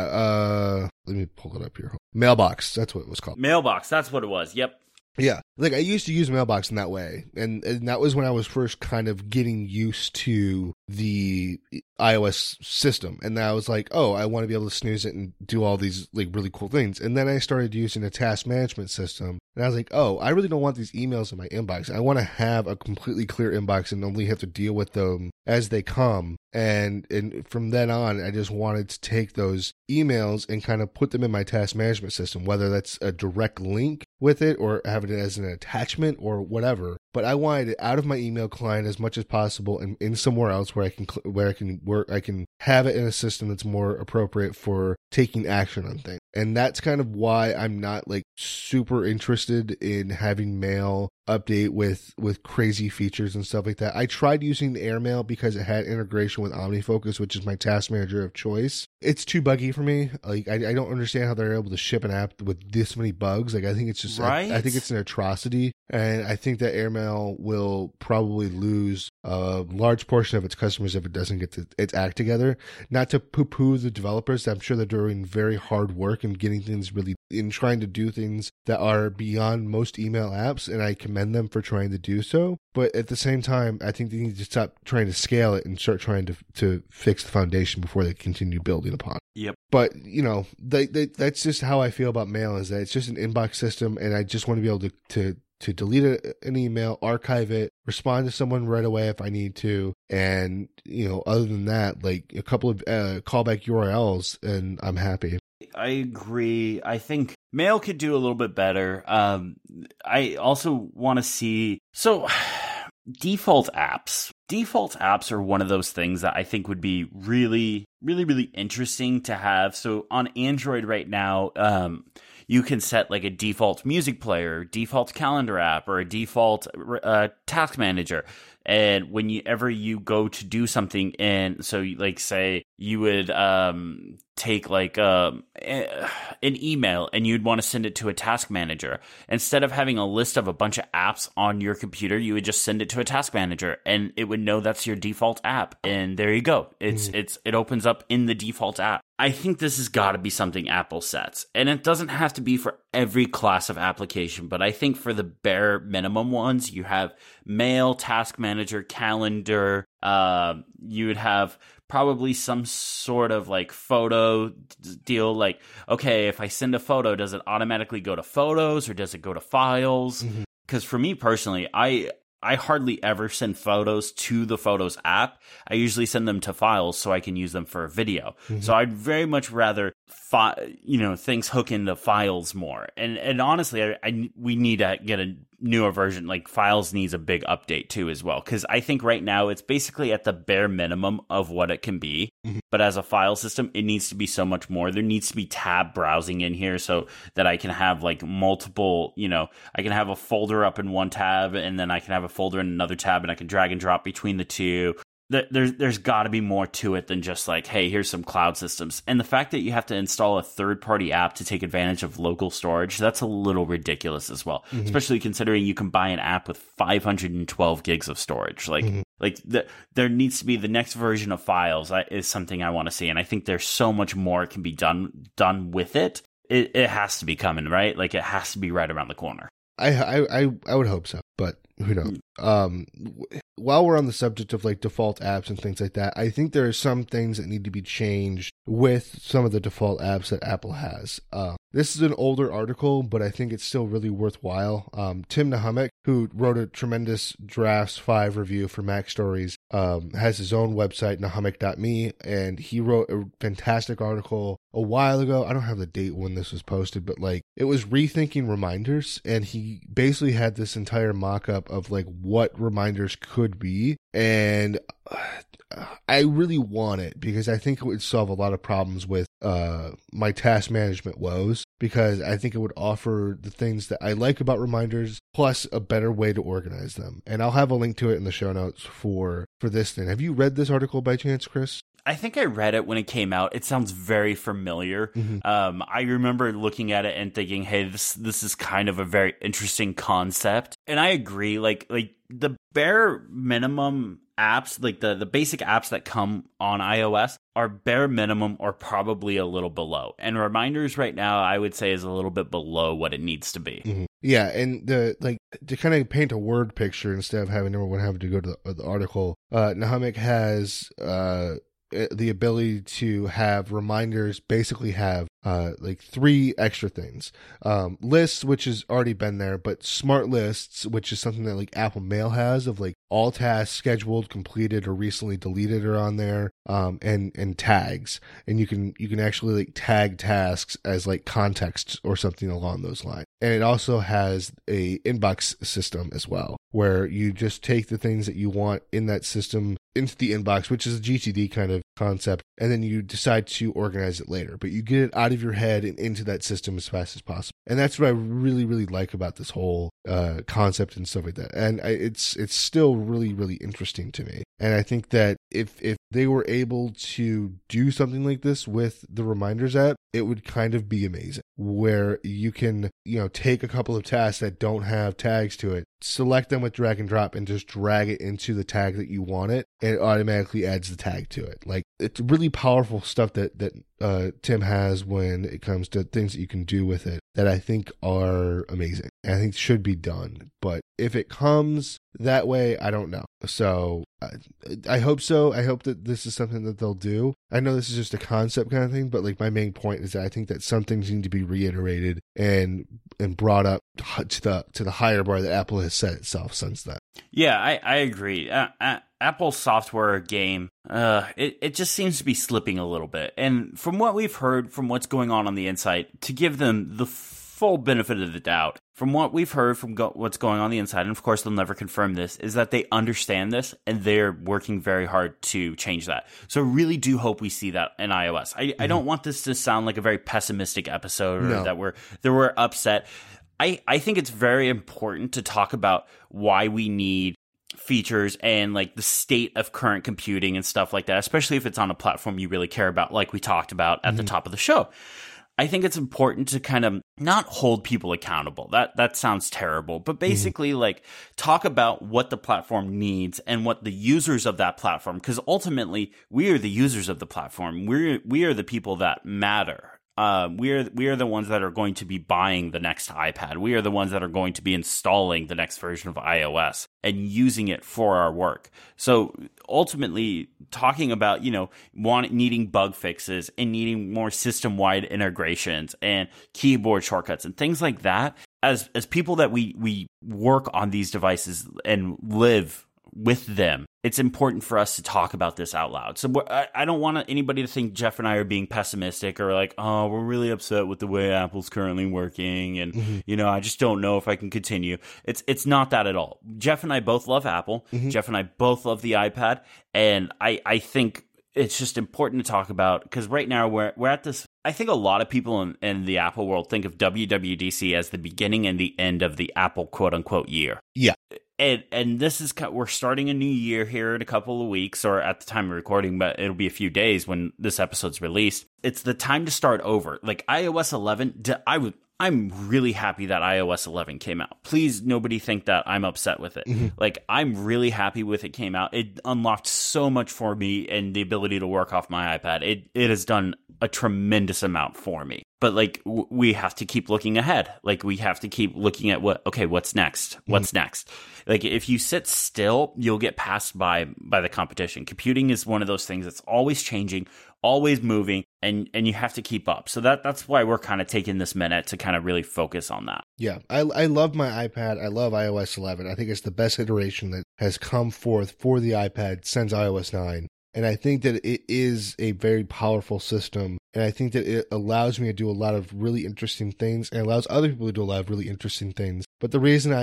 Yeah, let me pull it up here. Mailbox, that's what it was called. Mailbox, that's what it was. Yep. Yeah, like I used to use Mailbox in that way, and that was when I was first kind of getting used to the iOS system, and I was like, oh, I want to be able to snooze it and do all these like really cool things. And then I started using a task management system, and I was like, oh, I really don't want these emails in my inbox. I want to have a completely clear inbox and only have to deal with them as they come. And from then on, I just wanted to take those emails and kind of put them in my task management system, whether that's a direct link with it or have it as an attachment or whatever. But I wanted it out of my email client as much as possible and in somewhere else where I can have it in a system that's more appropriate for taking action on things. And that's kind of why I'm not like super interested in having Mail update with crazy features and stuff like that. I tried using Airmail because it had integration with OmniFocus, which is my task manager of choice. It's too buggy for me. Like I don't understand how they're able to ship an app with this many bugs. Like I think it's just right? I think it's an atrocity, and I think that Airmail will probably lose a large portion of its customers if it doesn't get its act together. Not to poo-poo the developers, I'm sure they're doing very hard work and getting things really in trying to do things that are beyond most email apps, and I commend them for trying to do so. But at the same time, I think they need to stop trying to scale it and start trying to fix the foundation before they continue building upon it. Yep. But, that's just how I feel about Mail, is that it's just an inbox system, and I just want to be able to delete an email, archive it, respond to someone right away if I need to. And, other than that, like a couple of callback URLs, and I'm happy. I agree. I think Mail could do a little bit better. I also want to see... So, default apps. Default apps are one of those things that I think would be really, really, really interesting to have. So, on Android right now... you can set like a default music player, default calendar app, or a default task manager. And whenever you go to do something, and so like say you would take like an email and you'd want to send it to a task manager, instead of having a list of a bunch of apps on your computer, you would just send it to a task manager, and it would know that's your default app, and there you go. It opens up in the default app. I think this has got to be something Apple sets. And it doesn't have to be for every class of application, but I think for the bare minimum ones, you have Mail, Task Manager, Calendar. You would have probably some sort of like photo deal. Like, okay, if I send a photo, does it automatically go to Photos or does it go to Files? Because for me personally, I hardly ever send photos to the Photos app. I usually send them to Files so I can use them for a video. So I'd very much rather, things hook into Files more. And honestly, we need to get a newer version. Like Files needs a big update too as well. Because I think right now it's basically at the bare minimum of what it can be. But as a file system, it needs to be so much more. There needs to be tab browsing in here so that I can have like multiple, I can have a folder up in one tab and then I can have a folder in another tab and I can drag and drop between the two. There's got to be more to it than just like, hey, here's some cloud systems. And the fact that you have to install a third-party app to take advantage of local storage, that's a little ridiculous as well, especially considering you can buy an app with 512 gigs of storage. There needs to be the next version of Files is something I want to see. And I think there's so much more can be done with it. It has to be coming, right? Like it has to be right around the corner. I would hope so, but who knows? While we're on the subject of like default apps and things like that, I think there are some things that need to be changed with some of the default apps that Apple has. This is an older article, but I think it's still really worthwhile. Tim Nahumick, who wrote a tremendous Drafts 5 review for Mac Stories, has his own website, nahumick.me, and he wrote a fantastic article a while ago. I don't have the date when this was posted, but like it was rethinking reminders, and he basically had this entire mock-up of like what reminders could be, and I really want it because I think it would solve a lot of problems with my task management woes, because I think it would offer the things that I like about reminders plus a better way to organize them. And I'll have a link to it in the show notes for this thing. Have you read this article by chance, Chris? I think I read it when it came out. It sounds very familiar. I remember looking at it and thinking, hey, this is kind of a very interesting concept. And I agree, like the bare minimum apps, like the basic apps that come on iOS are bare minimum or probably a little below. And reminders right now, I would say, is a little bit below what it needs to be. Yeah, and to kind of paint a word picture instead of having everyone have to go to the article, Nahumick has the ability to have reminders basically have like 3 extra things. Lists, which has already been there, but smart lists, which is something that like Apple Mail has, of like all tasks scheduled, completed, or recently deleted are on there. And tags, and you can actually like tag tasks as like context or something along those lines. And it also has a inbox system as well, where you just take the things that you want in that system into the inbox, which is a GTD kind of concept, and then you decide to organize it later. But you get it out of your head and into that system as fast as possible. And that's what I really, really like about this whole concept and stuff like that. And it's still really, really interesting to me. And I think that if they were able to do something like this with the Reminders app, it would kind of be amazing, where you can, take a couple of tasks that don't have tags to it, select them with drag and drop, and just drag it into the tag that you want it, and it automatically adds the tag to it. Like, it's really powerful stuff that Tim has when it comes to things that you can do with it that I think are amazing. And I think should be done. But if it comes that way, I don't know. So I hope so. I hope that this is something that they'll do. I know this is just a concept kind of thing, but like my main point is that I think that some things need to be reiterated and brought up to the higher bar that Apple has set itself since then. Yeah, I agree. Apple's software game, it just seems to be slipping a little bit. And from what we've heard, from what's going on the inside, to give them the full benefit of the doubt, from what we've heard from what's going on the inside, and of course they'll never confirm this, is that they understand this and they're working very hard to change that. So I really do hope we see that in iOS. I don't want this to sound like a very pessimistic episode or that we're upset. I think it's very important to talk about why we need features and like the state of current computing and stuff like that, especially if it's on a platform you really care about, like we talked about at the top of the show. I think it's important to kind of not hold people accountable. That sounds terrible, but basically like talk about what the platform needs and what the users of that platform, because ultimately we are the users of the platform. We are the people that matter. We are the ones that are going to be buying the next iPad. We are the ones that are going to be installing the next version of iOS and using it for our work. So ultimately, talking about needing bug fixes and needing more system-wide integrations and keyboard shortcuts and things like that, as people that we work on these devices and live with them, it's important for us to talk about this out loud. So I don't want anybody to think Jeff and I are being pessimistic or like, oh, we're really upset with the way Apple's currently working. And, I just don't know if I can continue. It's not that at all. Jeff and I both love Apple. Jeff and I both love the iPad. And I think it's just important to talk about, because right now we're at this. I think a lot of people in the Apple world think of WWDC as the beginning and the end of the Apple quote unquote year. Yeah. And this is, we're starting a new year here in a couple of weeks, or at the time of recording, but it'll be a few days when this episode's released. It's the time to start over. Like iOS 11, I'm really happy that iOS 11 came out. Please, nobody think that I'm upset with it. Like, I'm really happy with it came out. It unlocked so much for me and the ability to work off my iPad. It has done a tremendous amount for me. But like, we have to keep looking ahead. Like, we have to keep looking at what's next? What's next? Like, if you sit still, you'll get passed by the competition. Computing is one of those things that's always changing, always moving, and you have to keep up. So that's why we're kind of taking this minute to kind of really focus on that. Yeah, I love my iPad. I love iOS 11. I think it's the best iteration that has come forth for the iPad since iOS 9. And I think that it is a very powerful system. And I think that it allows me to do a lot of really interesting things and allows other people to do a lot of really interesting things. But the reason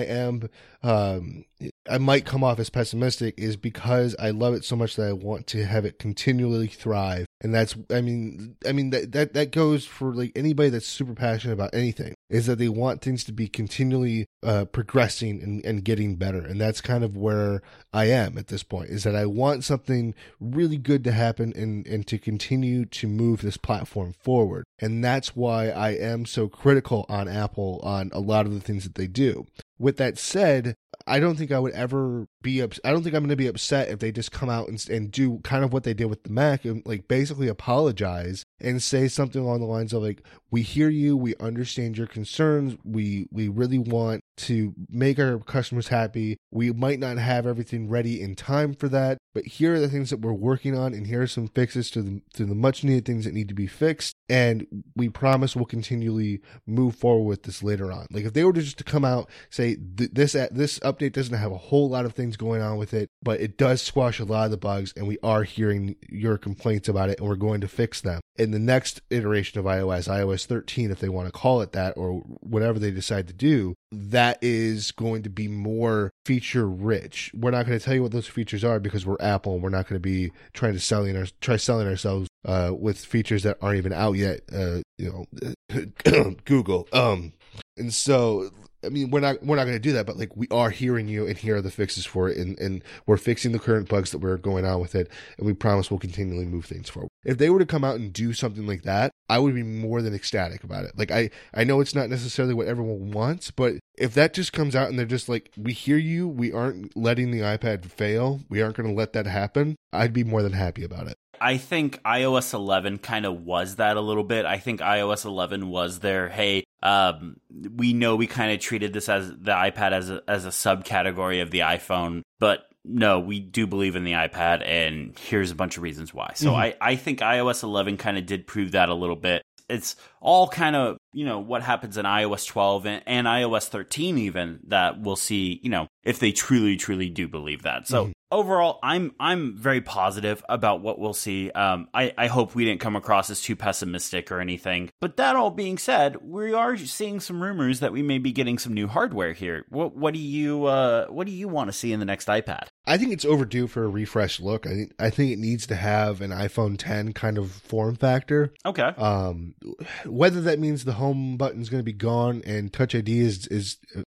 I might come off as pessimistic is because I love it so much that I want to have it continually thrive. And that's, that goes for like anybody that's super passionate about anything, is that they want things to be continually progressing and getting better. And that's kind of where I am at this point, is that I want something really good to happen and to continue to move this platform forward. And that's why I am so critical on Apple on a lot of the things that they do. With that said, I don't think I would ever be I don't think I'm going to be upset if they just come out and do kind of what they did with the Mac and like basically apologize and say something along the lines of like, we hear you, we understand your concerns, we really want to make our customers happy. We might not have everything ready in time for that, but here are the things that we're working on, and here are some fixes to the much needed things that need to be fixed, and we promise we'll continually move forward with this later on. Like if they were to just come out, say this update doesn't have a whole lot of things going on with it, but it does squash a lot of the bugs, and we are hearing your complaints about it, and we're going to fix them. In the next iteration of iOS 13, if they want to call it that, or whatever they decide to do, that is going to be more feature rich. We're not going to tell you what those features are because we're Apple, and we're not going to be trying to try selling ourselves with features that aren't even out yet. Google. And so, I mean, we're not going to do that, but like we are hearing you, and here are the fixes for it, and we're fixing the current bugs that we're going on with it, and we promise we'll continually move things forward. If they were to come out and do something like that, I would be more than ecstatic about it. Like I know it's not necessarily what everyone wants, but if that just comes out and they're just like, we hear you, we aren't letting the iPad fail, we aren't going to let that happen, I'd be more than happy about it. I think iOS 11 kind of was that a little bit. I think iOS 11 was their, hey, we know we kind of treated this as the iPad as a subcategory of the iPhone, but no, we do believe in the iPad, and here's a bunch of reasons why. So I think iOS 11 kind of did prove that a little bit. It's all kind of, what happens in iOS 12 and iOS 13 even, that we'll see, if they truly, truly do believe that. So overall, I'm very positive about what we'll see. I hope we didn't come across as too pessimistic or anything. But that all being said, we are seeing some rumors that we may be getting some new hardware here. What do you want to see in the next iPad? I think it's overdue for a refresh look. I think it needs to have an iPhone 10 kind of form factor. Okay. Whether that means the home button is going to be gone and Touch ID is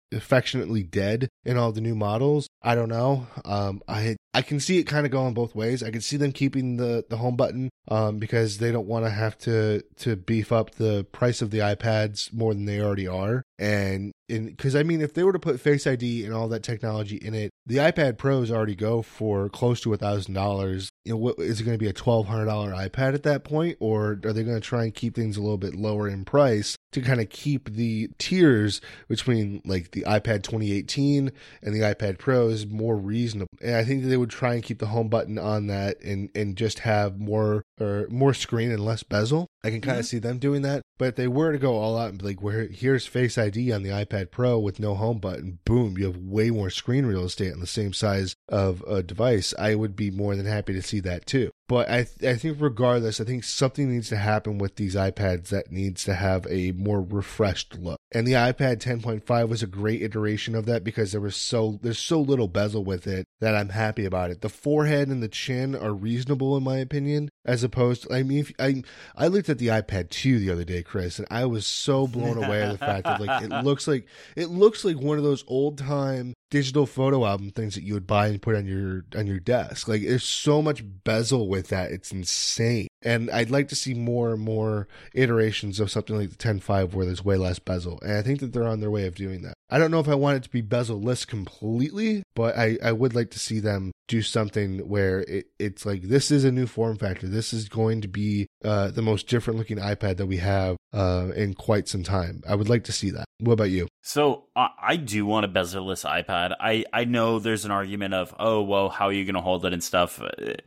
affectionately dead in all the new models. I don't know. I can see it kind of going both ways. I can see them keeping the home button because they don't want to have to beef up the price of the iPads more than they already are. And because I mean, if they were to put Face ID and all that technology in it, the iPad Pros already go for close to $1,000. You know, what is it going to be, a $1,200 iPad at that point, or are they going to try and keep things a little bit lower in price to kind of keep the tiers between like the iPad 2018 and the iPad Pros more reasonable? And I think that they would try and keep the home button on that and just have more screen and less bezel. I can kind of see them doing that. But if they were to go all out and be like, here's Face ID on the iPad Pro with no home button, boom, you have way more screen real estate on the same size of a device, I would be more than happy to see that too. But I think regardless, I think something needs to happen with these iPads that needs to have a more refreshed look. And the iPad 10.5 was a great iteration of that because there's so little bezel with it that I'm happy about it. The forehead and the chin are reasonable in my opinion, as opposed to, I mean, I looked at the iPad 2 the other day, Chris, and I was so blown away at the fact that like it looks like one of those old time digital photo album things that you would buy and put on your desk. Like, there's so much bezel with that, it's insane. And I'd like to see more and more iterations of something like the 10.5 where there's way less bezel. And I think that they're on their way of doing that. I don't know if I want it to be bezel-less completely, but I would like to see them do something where it's like, this is a new form factor. This is going to be the most different looking iPad that we have in quite some time. I would like to see that. What about you? So I do want a bezel-less iPad. I know there's an argument of, oh, well, how are you going to hold it and stuff?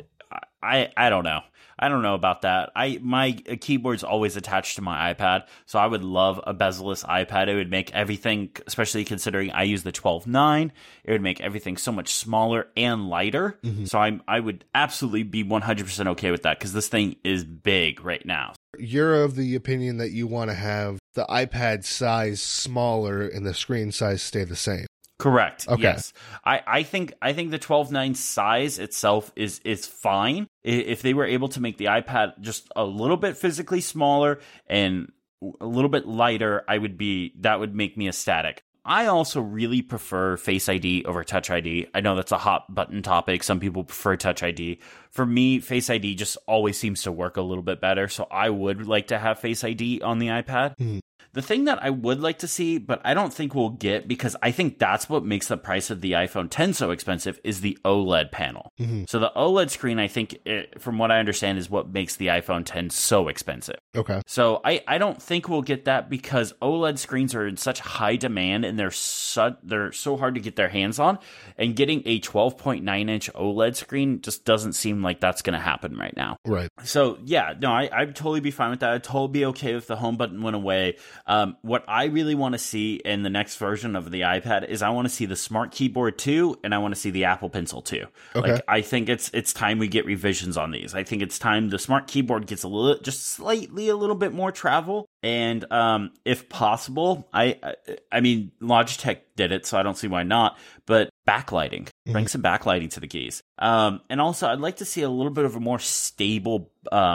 I don't know. I don't know about that. My keyboard's always attached to my iPad, so I would love a bezel-less iPad. It would make everything, especially considering I use the 12.9, it would make everything so much smaller and lighter. Mm-hmm. So I would absolutely be 100% okay with that because this thing is big right now. You're of the opinion that you want to have the iPad size smaller and the screen size stay the same. Correct. Okay. Yes. I think the 12.9 size itself is fine. If they were able to make the iPad just a little bit physically smaller and a little bit lighter, that would make me ecstatic. I also really prefer Face ID over Touch ID. I know that's a hot button topic. Some people prefer Touch ID. For me, Face ID just always seems to work a little bit better. So I would like to have Face ID on the iPad. Mm-hmm. The thing that I would like to see, but I don't think we'll get, because I think that's what makes the price of the iPhone 10 so expensive, is the OLED panel. Mm-hmm. So the OLED screen, I think, from what I understand, is what makes the iPhone 10 so expensive. Okay. So I don't think we'll get that because OLED screens are in such high demand and they're so hard to get their hands on. And getting a 12.9-inch OLED screen just doesn't seem like that's going to happen right now. Right. So yeah, no, I'd totally be fine with that. I'd totally be okay if the home button went away. What I really want to see in the next version of the iPad is I want to see the Smart Keyboard 2 and I want to see the Apple Pencil 2. Okay. Like, I think it's time we get revisions on these. I think it's time the Smart Keyboard gets a little bit more travel. And if possible, I mean, Logitech did it, so I don't see why not. But backlighting, bring some backlighting to the keys. And also, I'd like to see a little bit of a more stable,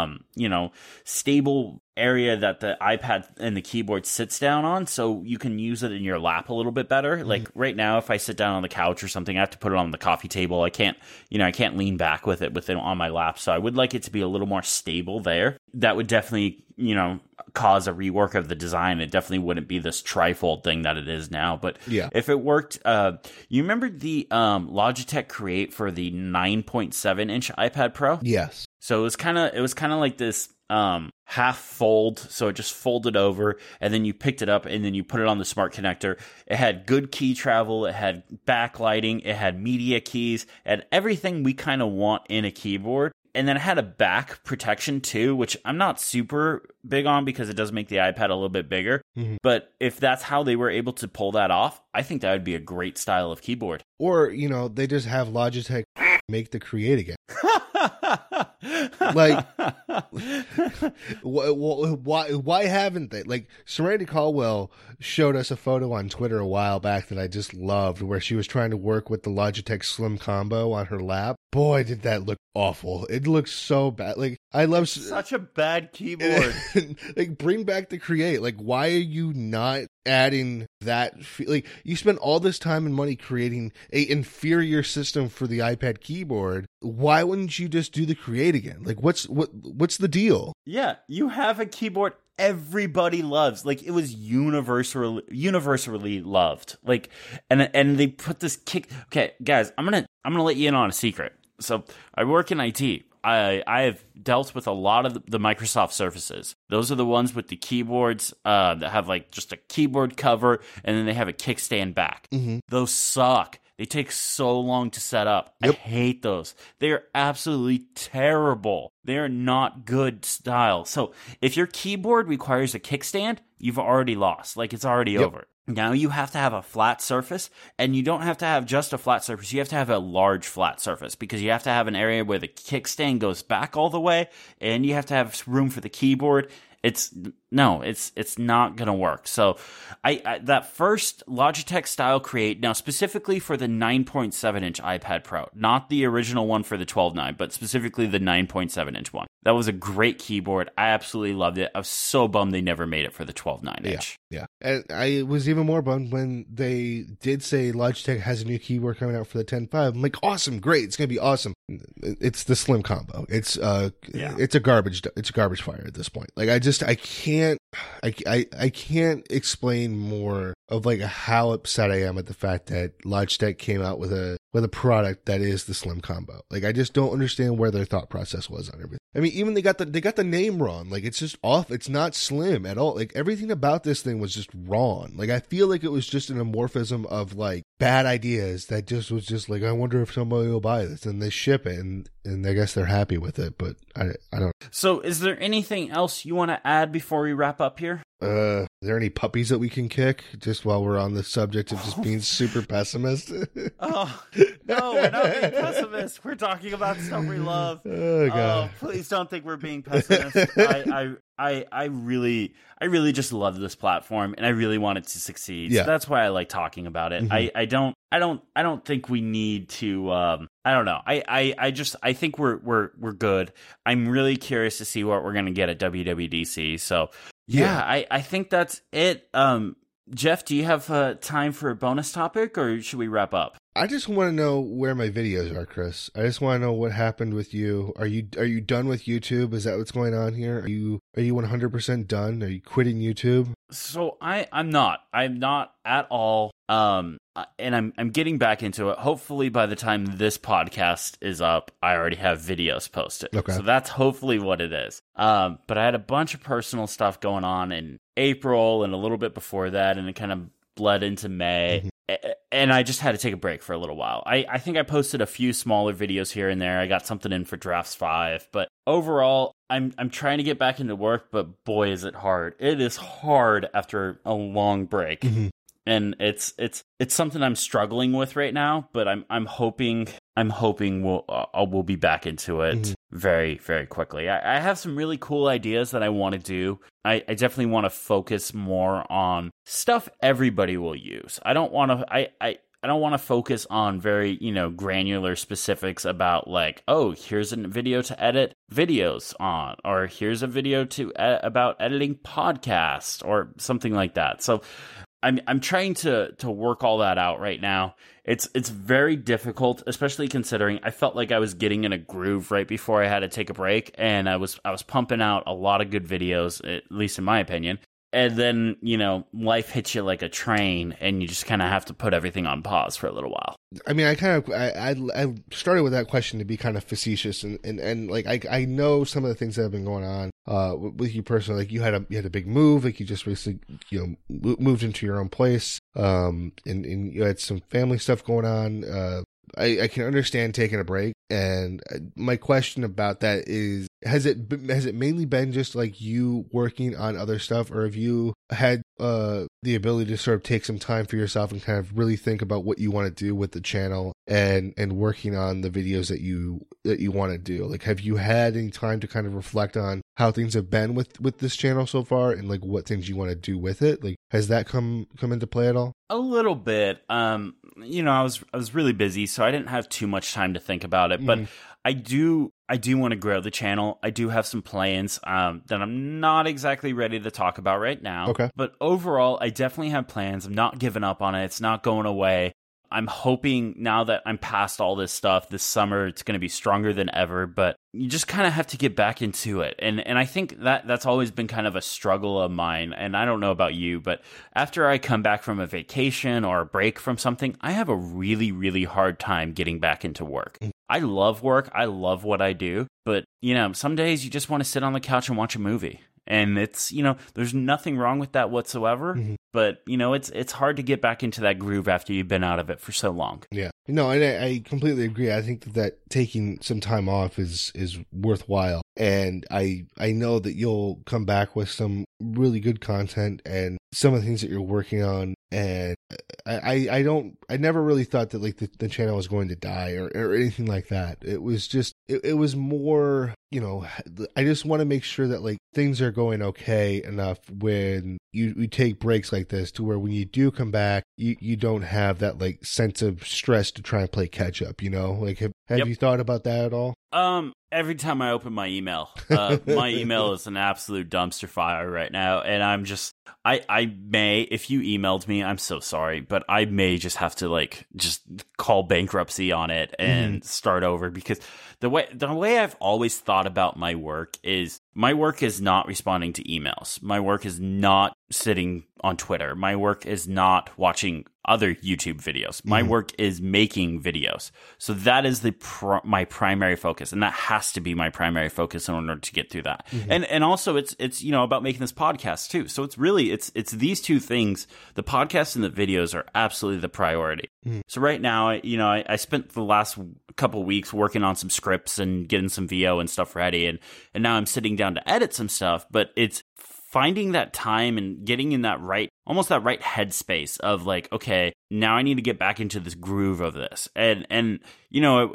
stable area that the iPad and the keyboard sits down on, so you can use it in your lap a little bit better. Like right now, if I sit down on the couch or something, I have to put it on the coffee table. I can't lean back with it on my lap. So I would like it to be a little more stable there. That would definitely, cause a rework of the design. It definitely wouldn't be this trifold thing that it is now. But yeah, if it worked, you remember the Logitech Create for the 9.7-inch iPad Pro? Yes. So it was kind of like this half fold, so it just folded over, and then you picked it up, and then you put it on the smart connector. It had good key travel, it had backlighting, it had media keys, it had everything we kind of want in a keyboard. And then it had a back protection too, which I'm not super big on because it does make the iPad a little bit bigger. Mm-hmm. But if that's how they were able to pull that off, I think that would be a great style of keyboard. Or, they just have Logitech make the Create again. Like, why haven't they? Like, Serenity Caldwell showed us a photo on Twitter a while back that I just loved, where she was trying to work with the Logitech Slim Combo on her lap, boy, did that look awful. It looks so bad. Like, I love such a bad keyboard. Like, bring back the Create. Like, why are you not adding that? Like, you spent all this time and money creating a inferior system for the iPad keyboard. Why wouldn't you just do the Create again? Like, what's the deal? Yeah, you have a keyboard everybody loves. Like, it was universally loved. Like, and they put this kick. Okay, guys, I'm gonna let you in on a secret. So I work in IT. I have dealt with a lot of the Microsoft Surfaces. Those are the ones with the keyboards that have like just a keyboard cover, and then they have a kickstand back. Mm-hmm. Those suck. They take so long to set up. Yep. I hate those. They are absolutely terrible. They are not good style. So if your keyboard requires a kickstand, you've already lost. Like, it's already over. Now you have to have a flat surface, and you don't have to have just a flat surface. You have to have a large flat surface, because you have to have an area where the kickstand goes back all the way, and you have to have room for the keyboard. It's not gonna work. So I that first Logitech style Create, now specifically for the 9.7 inch iPad Pro, not the original one for the 12.9, but specifically the 9.7 inch one. That was a great keyboard. I absolutely loved it. I was so bummed they never made it for the 12.9 inch. Yeah. And I was even more bummed when they did say Logitech has a new keyboard coming out for the 10.5. I'm like, awesome, great, it's gonna be awesome. It's the Slim Combo. It's a garbage fire at this point. Like, I can't explain more of like how upset I am at the fact that Logitech came out with a product that is the Slim Combo. Like, I just don't understand where their thought process was on everything. I mean, even they got the name wrong. Like, it's just off. It's not Slim at all. Like, everything about this thing was just wrong. Like, I feel like it was just an amorphism of like bad ideas that just was just like, I wonder if somebody will buy this, and they ship it, and I guess they're happy with it, but I don't. So is there anything else you want to add before we wrap up here? Is there any puppies that we can kick just while we're on the subject of just being super pessimist? Oh, no, we're not being pessimists. We're talking about stuff we love. Oh, God. Oh, please don't think we're being pessimists. I really just love this platform, and I really want it to succeed. Yeah. So that's why I like talking about it. Mm-hmm. I don't think we need to, I don't know. I think we're good. I'm really curious to see what we're going to get at WWDC. So yeah, I think that's it. Jeff, do you have time for a bonus topic, or should we wrap up? I just want to know where my videos are, Chris. I just want to know what happened with you. Are you done with YouTube? Is that what's going on here? Are you 100% done? Are you quitting YouTube? So I'm not at all. And I'm getting back into it. Hopefully by the time this podcast is up, I already have videos posted. Okay. So that's hopefully what it is. But I had a bunch of personal stuff going on in April and a little bit before that, and it kind of bled into May. Mm-hmm. And I just had to take a break for a little while. I think I posted a few smaller videos here and there. I got something in for Drafts 5. But overall, I'm trying to get back into work, but boy, is it hard. It is hard after a long break. Mm-hmm. And it's something I'm struggling with right now, but I'm hoping we'll be back into it mm-hmm. very, very quickly. I have some really cool ideas that I want to do. I definitely want to focus more on stuff everybody will use. I don't want to focus on very, granular specifics about like, oh, here's a video to edit videos on, or here's a video about editing podcasts or something like that. So I'm trying to work all that out right now. It's very difficult, especially considering I felt like I was getting in a groove right before I had to take a break, and I was pumping out a lot of good videos, at least in my opinion. And then, life hits you like a train, and you just kind of have to put everything on pause for a little while. I mean, I started with that question to be kind of facetious, and like I know some of the things that have been going on with you personally. Like you had a big move, like you just recently moved into your own place, and you had some family stuff going on. I can understand taking a break, and my question about that is, has it mainly been just like you working on other stuff, or have you had the ability to sort of take some time for yourself and kind of really think about what you want to do with the channel and working on the videos that you want to do. Like, have you had any time to kind of reflect on how things have been with this channel so far and like what things you want to do with it? Like, has that come into play at all? A little bit. You know, I was really busy, so I didn't have too much time to think about it, but I do want to grow the channel. I do have some plans that I'm not exactly ready to talk about right now. Okay. But overall, I definitely have plans. I'm not giving up on it. It's not going away. I'm hoping now that I'm past all this stuff this summer, it's going to be stronger than ever, but you just kind of have to get back into it. And I think that's always been kind of a struggle of mine. And I don't know about you, but after I come back from a vacation or a break from something, I have a really, really hard time getting back into work. I love work. I love what I do. But, you know, some days you just want to sit on the couch and watch a movie. And it's, you know, there's nothing wrong with that whatsoever. But, you know, it's hard to get back into that groove after you've been out of it for so long. Yeah. No, and I completely agree. I think that taking some time off is worthwhile. And I know that you'll come back with some really good content and some of the things that you're working on. And I never really thought that like the channel was going to die or anything like that. It was just, it was more, you know, I just want to make sure that like things are going okay enough when you take breaks like this to where when you do come back, you don't have that like sense of stress to try and play catch up, you know? Like, have you thought about that at all? Every time I open my email, my email is an absolute dumpster fire right now. And I'm just, I may, if you emailed me, I'm so sorry, but I may just have to like, just call bankruptcy on it and start over, because the way I've always thought about my work is not responding to emails. My work is not sitting on Twitter. My work is not watching other YouTube videos. My work is making videos. So that is my primary focus, and that has to be my primary focus in order to get through that. And also it's you know, about making this podcast too. So it's really it's these two things. The podcast and the videos are absolutely the priority. So right now, you know, I spent the last couple weeks working on some scripts and getting some VO and stuff ready, and now I'm sitting down to edit some stuff, but it's finding that time and getting in that right headspace of like, okay, now I need to get back into this groove of this. And you know,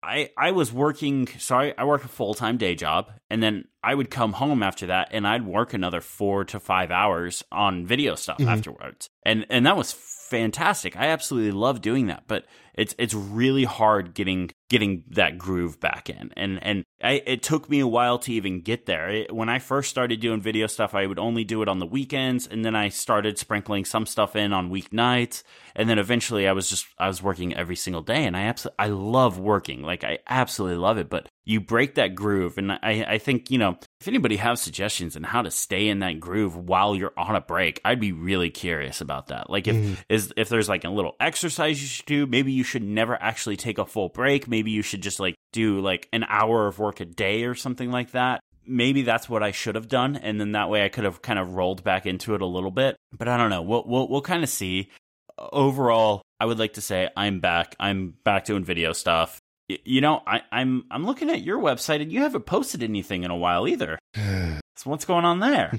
I was working, I work a full-time day job, and then I would come home after that and I'd work another 4 to 5 hours on video stuff afterwards. And that was fantastic. I absolutely love doing that, but it's really hard getting that groove back in. And it took me a while to even get there. When I first started doing video stuff, I would only do it on the weekends, and then I started sprinkling some stuff in on weeknights, and then eventually I was working every single day, and I love working. Like, I absolutely love it, but you break that groove. And I think, you know, if anybody has suggestions on how to stay in that groove while you're on a break, I'd be really curious about that. Like, if there's like a little exercise you should do, maybe you should never actually take a full break. Maybe you should just like do like an hour of work a day or something like that. Maybe that's what I should have done, and then that way I could have kind of rolled back into it a little bit. But I don't know. We'll kind of see. Overall, I would like to say I'm back. I'm back doing video stuff. You know, I'm looking at your website, and you haven't posted anything in a while either. So what's going on there?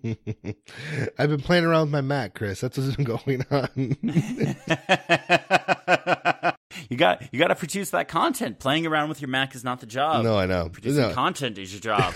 I've been playing around with my Mac, Chris. That's what's been going on. You got to produce that content. Playing around with your Mac is not the job. No, I know. Producing content is your job.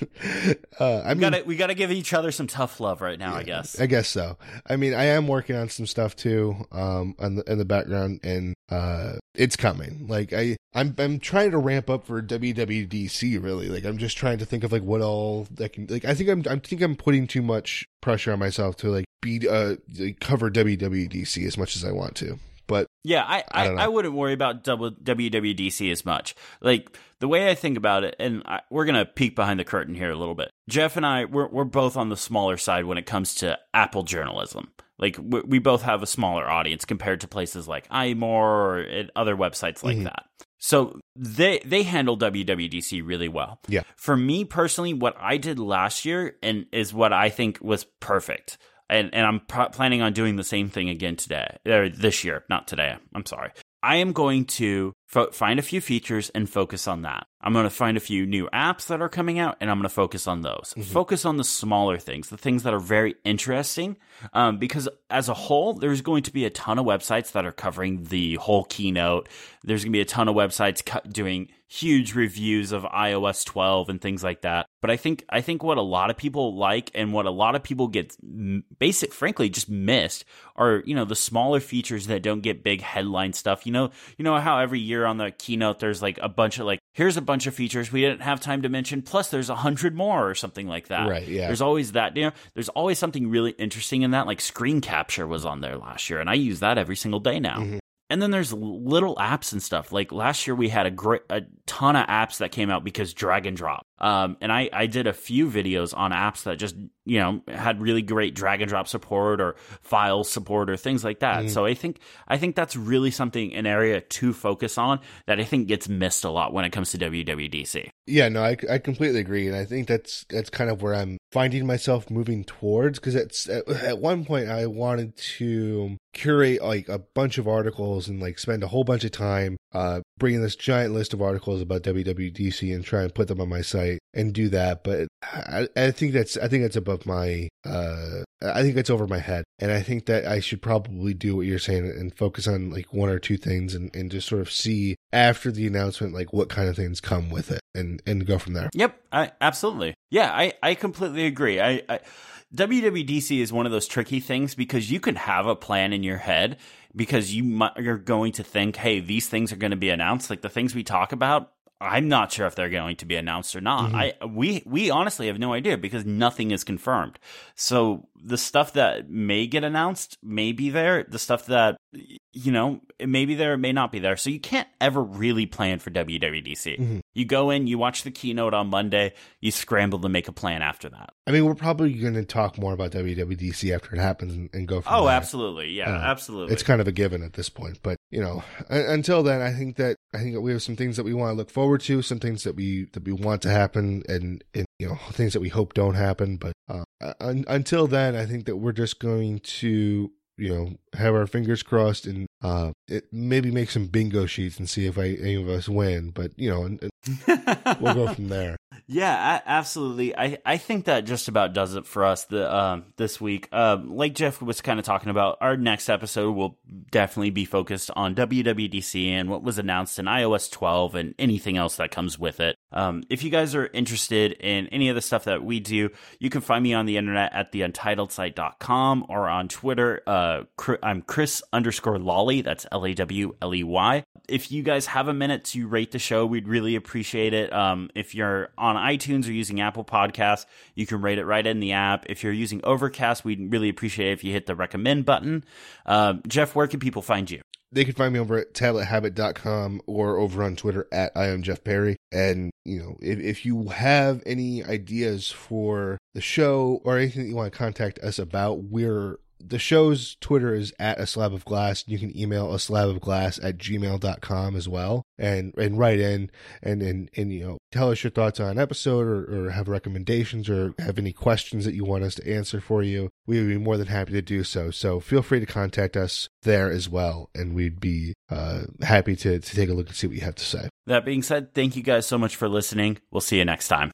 We got to give each other some tough love right now, yeah, I guess so. I mean, I am working on some stuff too, in the background, and it's coming. Like I'm trying to ramp up for WWDC. Really, like I'm just trying to think of like what all I can. Like I think I'm putting too much pressure on myself to like cover WWDC as much as I want to. But yeah, I wouldn't worry about WWDC as much. Like, the way I think about it, and we're going to peek behind the curtain here a little bit. Jeff and I, we're both on the smaller side when it comes to Apple journalism. Like, we both have a smaller audience compared to places like iMore or other websites like that. So they handle WWDC really well. Yeah. For me personally, what I did last year is what I think was perfect. And I'm planning on doing the same thing again this year, not today. I'm sorry. I am going to Find a few features and focus on that. I'm going to find a few new apps that are coming out, and I'm going to focus on those. Mm-hmm. Focus on the smaller things, the things that are very interesting, because as a whole, there's going to be a ton of websites that are covering the whole keynote. There's going to be a ton of websites doing huge reviews of iOS 12 and things like that. But I think what a lot of people like and what a lot of people get frankly, just missed are, the smaller features that don't get big headline stuff. You know how every year on the keynote, there's like a bunch of here's a bunch of features we didn't have time to mention, plus there's 100 more or something like that. Right, yeah. There's always that, there's always something really interesting in that, like screen capture was on there last year, and I use that every single day now. Mm-hmm. And then there's little apps and stuff. Like last year we had a ton of apps that came out because drag and drop. And I did a few videos on apps that just, had really great drag and drop support or file support or things like that. Mm-hmm. So I think that's really an area to focus on that I think gets missed a lot when it comes to WWDC. Yeah, no, I completely agree. And I think that's kind of where I'm finding myself moving towards, because at one point I wanted to curate like a bunch of articles and like spend a whole bunch of time bringing this giant list of articles about WWDC and try and put them on my site and do that. But I think that's above my I think it's over my head, and I think that I should probably do what you're saying and focus on like one or two things and just sort of see after the announcement like what kind of things come with it and go from there. Yep, absolutely. Yeah, I completely agree. WWDC is one of those tricky things because you can have a plan in your head because you're going to think, hey, these things are going to be announced. Like the things we talk about, I'm not sure if they're going to be announced or not. Mm-hmm. We honestly have no idea because nothing is confirmed. So the stuff that may get announced may be there. The stuff that, it may be there, it may not be there. So you can't ever really plan for WWDC. Mm-hmm. You go in, you watch the keynote on Monday, you scramble to make a plan after that. I mean, we're probably going to talk more about WWDC after it happens and go from there. Oh, absolutely. Yeah, absolutely. It's kind of a given at this point. But, until then, I think that we have some things that we want to look forward to, some things that we want to happen and things that we hope don't happen. But until then, I think that we're just going to have our fingers crossed and maybe make some bingo sheets and see if any of us win. But we'll go from there. Yeah, absolutely. I think that just about does it for us this week. Like Jeff was kind of talking about, our next episode will definitely be focused on WWDC and what was announced in iOS 12 and anything else that comes with it. If you guys are interested in any of the stuff that we do, you can find me on the internet at theuntitledsite.com or on Twitter. I'm Chris_Lawley. That's LAWLEY. If you guys have a minute to rate the show, we'd really appreciate it. If you're on iTunes or using Apple Podcasts, you can rate it right in the app. If you're using Overcast, we'd really appreciate it if you hit the recommend button. Jeff, where can people find you? They can find me over at tablethabit.com or over on Twitter at I am Jeff Perry. And, if you have any ideas for the show or anything that you want to contact us about, the show's Twitter is at A Slab of Glass. You can email aslabofglass@gmail.com as well, and write in and tell us your thoughts on an episode or have recommendations or have any questions that you want us to answer for you. We would be more than happy to do so. So feel free to contact us there as well, and we'd be happy to take a look and see what you have to say. That being said, thank you guys so much for listening. We'll see you next time.